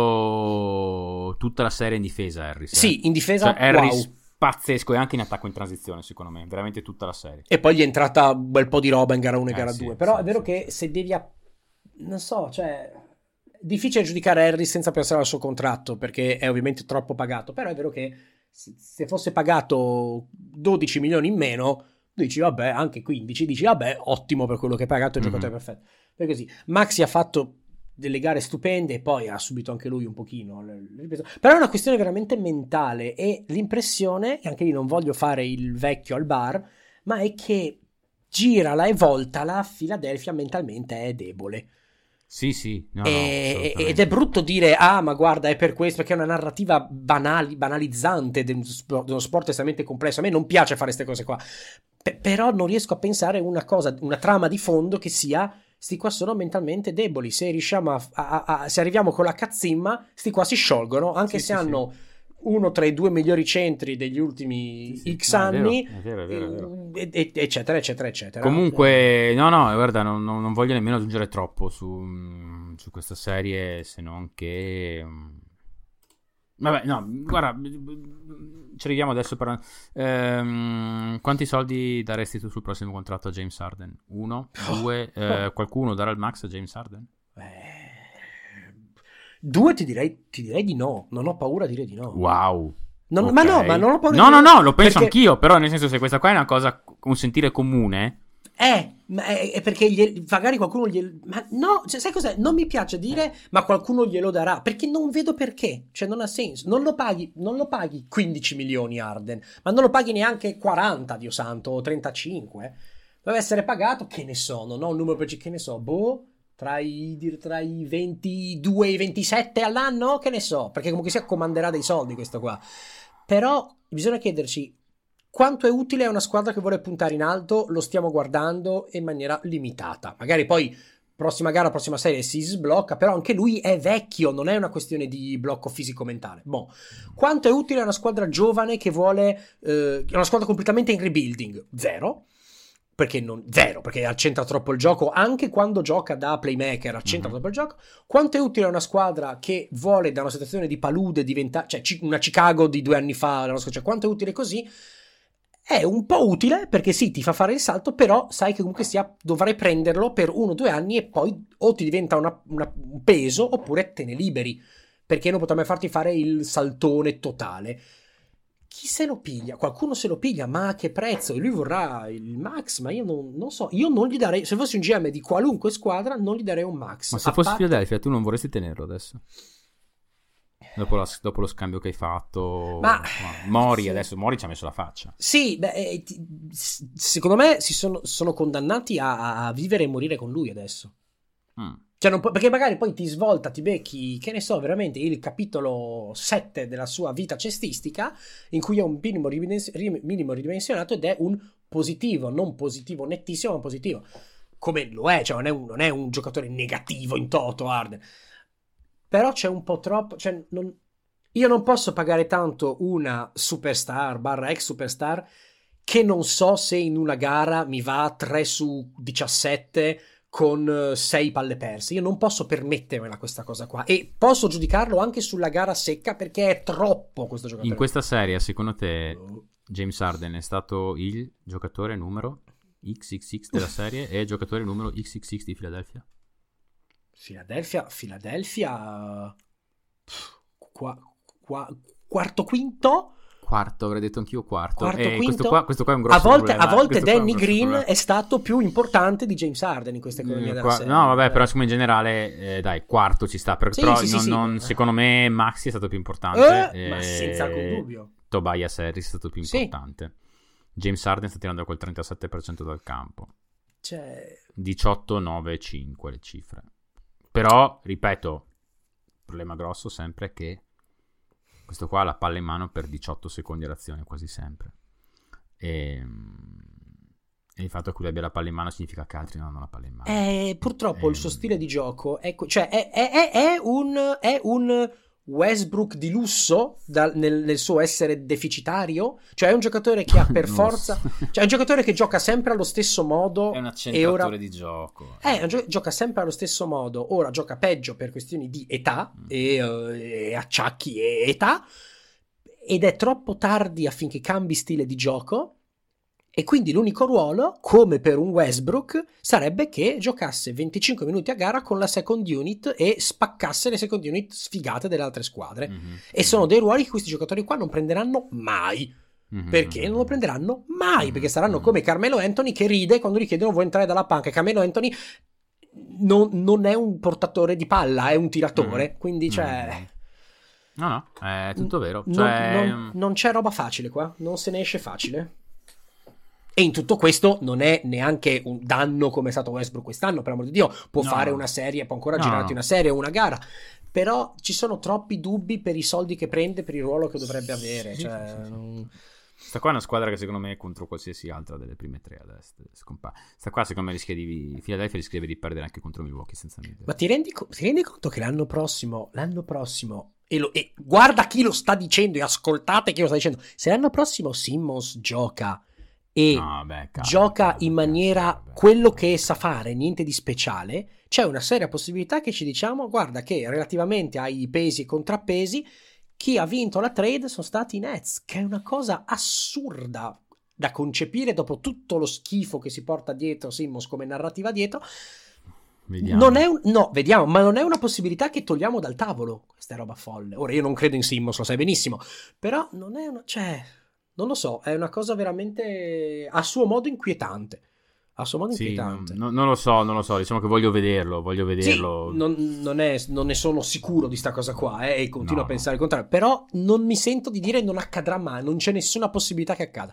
tutto tutta la serie in difesa Harris. Sì, eh. in difesa, cioè, Harris wow. Pazzesco, e anche in attacco in transizione, secondo me, veramente tutta la serie. E poi gli è entrata un bel po' di roba in gara uno e eh, gara sì, due, però sì, è vero sì, che sì. se devi a... non so, cioè difficile giudicare Harris senza pensare al suo contratto, perché è ovviamente troppo pagato, però è vero che se fosse pagato dodici milioni in meno, dici vabbè, anche quindici, dici vabbè, ottimo per quello che hai pagato, il mm-hmm. giocatore perfetto. Perché così Maxi ha fatto delle gare stupende e poi ha subito anche lui un pochino, però è una questione veramente mentale, e l'impressione, e anche lì non voglio fare il vecchio al bar, ma è che girala e voltala, Philadelphia mentalmente è debole. Sì, sì, no, e, no, ed è brutto dire ah ma guarda è per questo, perché è una narrativa banali, banalizzante di uno sport, di uno sport estremamente complesso. A me non piace fare queste cose qua, P- però non riesco a pensare una cosa, una trama di fondo che sia sti qua sono mentalmente deboli. Se riusciamo a, a, a se arriviamo con la cazzimma, sti qua si sciolgono, anche sì, se sì, hanno sì. uno tra i due migliori centri degli ultimi sì, sì. X no, anni, è vero, è vero, è vero, è vero. E, eccetera eccetera eccetera. Comunque no no guarda, non, non voglio nemmeno aggiungere troppo su, su questa serie, se non che vabbè no guarda, ci arriviamo adesso per... ehm, quanti soldi daresti tu sul prossimo contratto a James Harden? Uno? Oh. Due? Eh, qualcuno darà il max a James Harden? Eh... Due ti direi, ti direi di no, non ho paura di dire di no. Wow. Non, okay. Ma no, ma non ho paura no, di dire No, no, no, lo penso perché... anch'io, però nel senso, se questa qua è una cosa, un sentire comune... Eh, ma è, è perché gli, magari qualcuno glielo... Ma no, cioè, sai cos'è? Non mi piace dire, ma qualcuno glielo darà, perché non vedo perché, cioè non ha senso. Non lo paghi, non lo paghi quindici milioni Harden, ma non lo paghi neanche quaranta, Dio santo, o trentacinque. Deve essere pagato, che ne so, non ho un numero per... che ne so, boh... Tra i, tra i ventidue e i ventisette all'anno, che ne so, perché comunque sia comanderà dei soldi questo qua. Però bisogna chiederci quanto è utile a una squadra che vuole puntare in alto. Lo stiamo guardando in maniera limitata. Magari poi prossima gara, prossima serie si sblocca, però anche lui è vecchio, non è una questione di blocco fisico-mentale. Boh. Quanto è utile a una squadra giovane che vuole eh, una squadra completamente in rebuilding? Zero. Perché non zero, perché accentra troppo il gioco, anche quando gioca da playmaker accentra mm-hmm. troppo il gioco. Quanto è utile a una squadra che vuole da una situazione di palude diventare, cioè una Chicago di due anni fa, cioè quanto è utile così? È un po' utile, perché sì, ti fa fare il salto, però sai che comunque sia dovrai prenderlo per uno o due anni e poi o ti diventa una, una, un peso oppure te ne liberi, perché non potrà mai farti fare il saltone totale. chi se lo piglia? Qualcuno se lo piglia, ma a che prezzo? E lui vorrà il max, ma io non, non so, io non gli darei, se fossi un G M di qualunque squadra, non gli darei un max. Ma se A fossi parte- Philadelphia, tu non vorresti tenerlo adesso? Dopo, la- dopo lo scambio che hai fatto, Ma- Mori sì. adesso Mori ci ha messo la faccia. Sì, beh, eh, ti- s- secondo me si sono, sono condannati a, a vivere e morire con lui adesso. Mm. Cioè, non può- perché magari poi ti svolta, ti becchi, che ne so, veramente il capitolo sette della sua vita cestistica, in cui è un minimo, ridimens- ri- minimo ridimensionato ed è un positivo, non positivo nettissimo, ma positivo. Come lo è, cioè non è un, non è un giocatore negativo in toto, Harden. Però c'è un po' troppo, cioè non- io non posso pagare tanto una superstar, barra ex superstar, che non so se in una gara mi va tre su diciassette con sei palle perse. Io non posso permettermela questa cosa qua, e posso giudicarlo anche sulla gara secca perché è troppo questo giocatore. In questa serie, secondo te, Oh. James Harden è stato il giocatore numero X X X della serie e il giocatore numero X X X di Philadelphia? Philadelphia, Philadelphia pff, qua- qua- quarto quinto. Quarto, avrei detto anch'io quarto. Quarto, e quinto. questo qua, questo qua è un grosso a volte, problema. a volte Questo qua è un Danny grosso Green problema. è stato più importante di James Harden in questa economia Mm, della qua- serie. no, vabbè, però Eh. siccome in generale, eh, dai, quarto ci sta. Per, Sì, però sì, sì, non- sì. non- secondo me Maxi è stato più importante. Eh, ma e senza alcun dubbio. Tobias Harris è stato più Sì. importante. James Harden sta tirando quel trentasette per cento dal campo. Cioè, diciotto, nove, cinque le cifre. Però, ripeto, il problema grosso sempre è che questo qua ha la palla in mano per diciotto secondi all'azione quasi sempre. E, e il fatto che lui abbia la palla in mano significa che altri non hanno la palla in mano. eh, purtroppo Ehm. il suo stile di gioco è, que- cioè, è, è- è- è un, è un Westbrook di lusso dal- nel, nel suo essere deficitario. Cioè è un giocatore che ha per Non lo forza, so. cioè è un giocatore che gioca sempre allo stesso modo. È un e accentratore ora di gioco. Eh, gio- gioca sempre allo stesso modo. Ora gioca peggio per questioni di età Mm. e, eh, e acciacchi e età, ed è troppo tardi affinché cambi stile di gioco, e quindi l'unico ruolo, come per un Westbrook, sarebbe che giocasse venticinque minuti a gara con la second unit e spaccasse le second unit sfigate delle altre squadre. Mhm. E sono dei ruoli che questi giocatori qua non prenderanno mai. Mhm. Perché non lo prenderanno mai? Mhm. Perché saranno Mhm. come Carmelo Anthony, che ride quando gli chiedono vuoi entrare dalla panca. Carmelo Anthony non, non è un portatore di palla, è un tiratore. Mhm. Quindi, cioè, Mhm. No, no, è tutto vero. non, Cioè, non- non c'è roba facile qua, non se ne esce facile. E in tutto questo non è neanche un danno come è stato Westbrook quest'anno, per amor di Dio. Può No. fare una serie, può ancora No. girarti una serie o una gara. Però ci sono troppi dubbi per i soldi che prende, per il ruolo che dovrebbe avere. Sì, Cioè, sì, sì, sì. non- Sta qua è una squadra che secondo me contro qualsiasi altra delle prime tre adesso scompa- Sta qua secondo me rischia di Philadelphia rischia di perdere anche contro Milwaukee senza niente. Ma ti rendi, co- ti rendi conto che l'anno prossimo, l'anno prossimo, e, lo- e guarda chi lo sta dicendo e ascoltate chi lo sta dicendo, se l'anno prossimo Simmons gioca e No, beh, calma, gioca calma, in calma, maniera vabbè. quello che sa fare, niente di speciale, c'è una seria possibilità che ci diciamo, guarda che relativamente ai pesi e contrappesi, chi ha vinto la trade sono stati i Nets, che è una cosa assurda da concepire dopo tutto lo schifo che si porta dietro Simmons come narrativa dietro. Vediamo. Non è un, no, vediamo, ma non è una possibilità che togliamo dal tavolo. Questa è roba folle. Ora, io non credo in Simmons, lo sai benissimo, però non è una, cioè, non lo so, è una cosa veramente a suo modo inquietante. A suo modo Sì, inquietante. no- non lo so, non lo so, diciamo che voglio vederlo, voglio Sì, vederlo. non, non è- non ne sono sicuro di sta cosa qua, eh, e continuo No, a pensare il contrario, però non mi sento di dire non accadrà mai, non c'è nessuna possibilità che accada.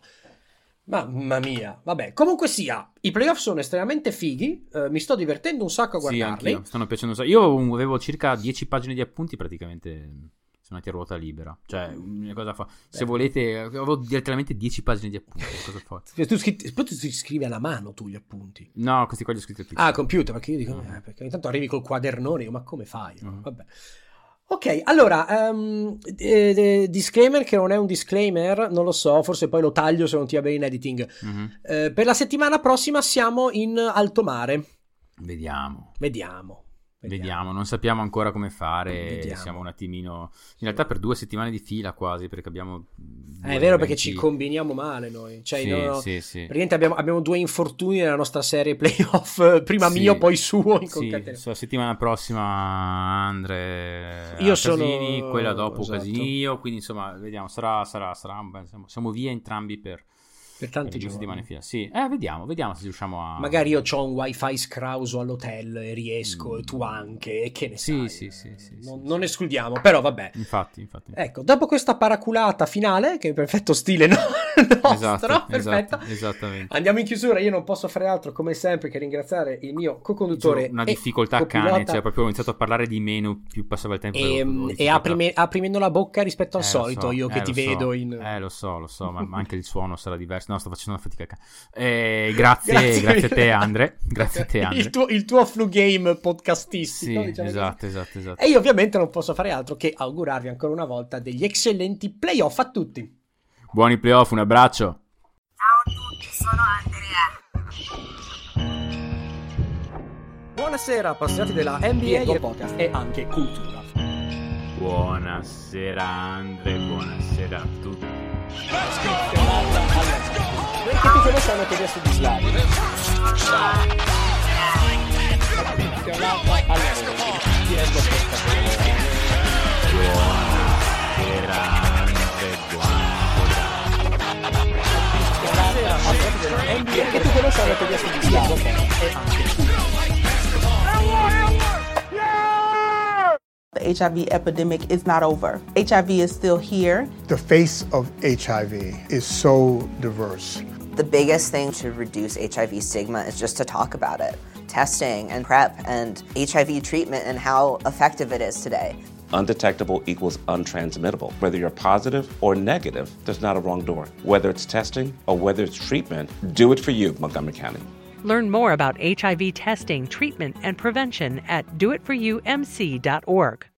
Mamma mia, vabbè, comunque sia, i playoff sono estremamente fighi, eh, mi sto divertendo un sacco a Sì, guardarli. anch'io, stanno piacendo un sacco. Io avevo circa dieci pagine di appunti, praticamente sono andati a ruota libera. Cioè, una cosa fa. Se Beh. volete, avevo letteralmente dieci pagine di appunti. Cosa fa? Tu scrivi, poi tu si scrivi alla mano tu gli appunti. No, questi qua li ho scritti al P C. Ah, computer, perché io dico, Mm. eh, perché ogni tanto arrivi col quadernone, io, ma come fai? Mm. Vabbè. Ok, allora, ehm, eh, eh, disclaimer che non è un disclaimer, non lo so, forse poi lo taglio se non ti va bene in editing. Mhm. Eh, per la settimana prossima siamo in alto mare. Vediamo. Vediamo, Vediamo. Vediamo, non sappiamo ancora come fare, Vediamo. siamo un attimino, in realtà per due settimane di fila quasi, perché abbiamo... Eh, è vero, perché ci combiniamo male noi, cioè Sì, no, sì, sì. praticamente abbiamo, abbiamo due infortuni nella nostra serie playoff, prima Sì. mio poi suo in Sì, concatenazione. la settimana prossima Andre Io a sono- Casini, quella dopo esatto. Casini io, quindi insomma vediamo, sarà, sarà, sarà un bel- siamo, siamo via entrambi per, Per per tanti due giorni. settimane in fila. Sì, eh, vediamo, vediamo se riusciamo a... Magari io ho un wifi scrauso all'hotel e riesco, Mm. e tu anche, e che ne Sì, sai. sì, sì, sì, non, sì, non sì. escludiamo, però vabbè. Infatti, infatti. Ecco, dopo questa paraculata finale, che è in perfetto stile no- nostro, Esatto, perfetta, esatto, esattamente. andiamo in chiusura. Io non posso fare altro, come sempre, che ringraziare il mio co-conduttore. Una e difficoltà copilota. cane, cioè proprio ho iniziato a parlare di meno, più passava il tempo. E, avevo- avevo e difficoltà. apri, me- apri meno la bocca rispetto al Eh, lo solito, so, io che eh, ti lo so. vedo in... Eh, lo so, lo so, ma, ma anche il suono sarà diverso. No, sto facendo una fatica. ca- Eh, grazie, Grazie grazie, a te, mille. Andre. Grazie a te, Andre. il, tuo, il tuo flu game Sì, podcastistico, diciamo così. esatto, esatto, esatto. E io ovviamente non posso fare altro che augurarvi ancora una volta degli eccellenti playoff a tutti. Buoni playoff, un abbraccio. Ciao a tutti, sono Andrea. Buonasera appassionati della N B A e podcast e anche cultura. Buonasera, Andre. Buonasera a tutti. Perché tu conosciamo che adesso di slide. Buonasera, Andre. Buonasera. Perché tu conosciamo che adesso di slide e anche The H I V epidemic is not over. H I V is still here. The face of H I V is so diverse. The biggest thing to reduce H I V stigma is just to talk about it. Testing and PrEP and H I V treatment and how effective it is today. Undetectable equals untransmittable. Whether you're positive or negative, there's not a wrong door. Whether it's testing or whether it's treatment, do it for you, Montgomery County. Learn more about H I V testing, treatment, and prevention at do it for you m c dot org.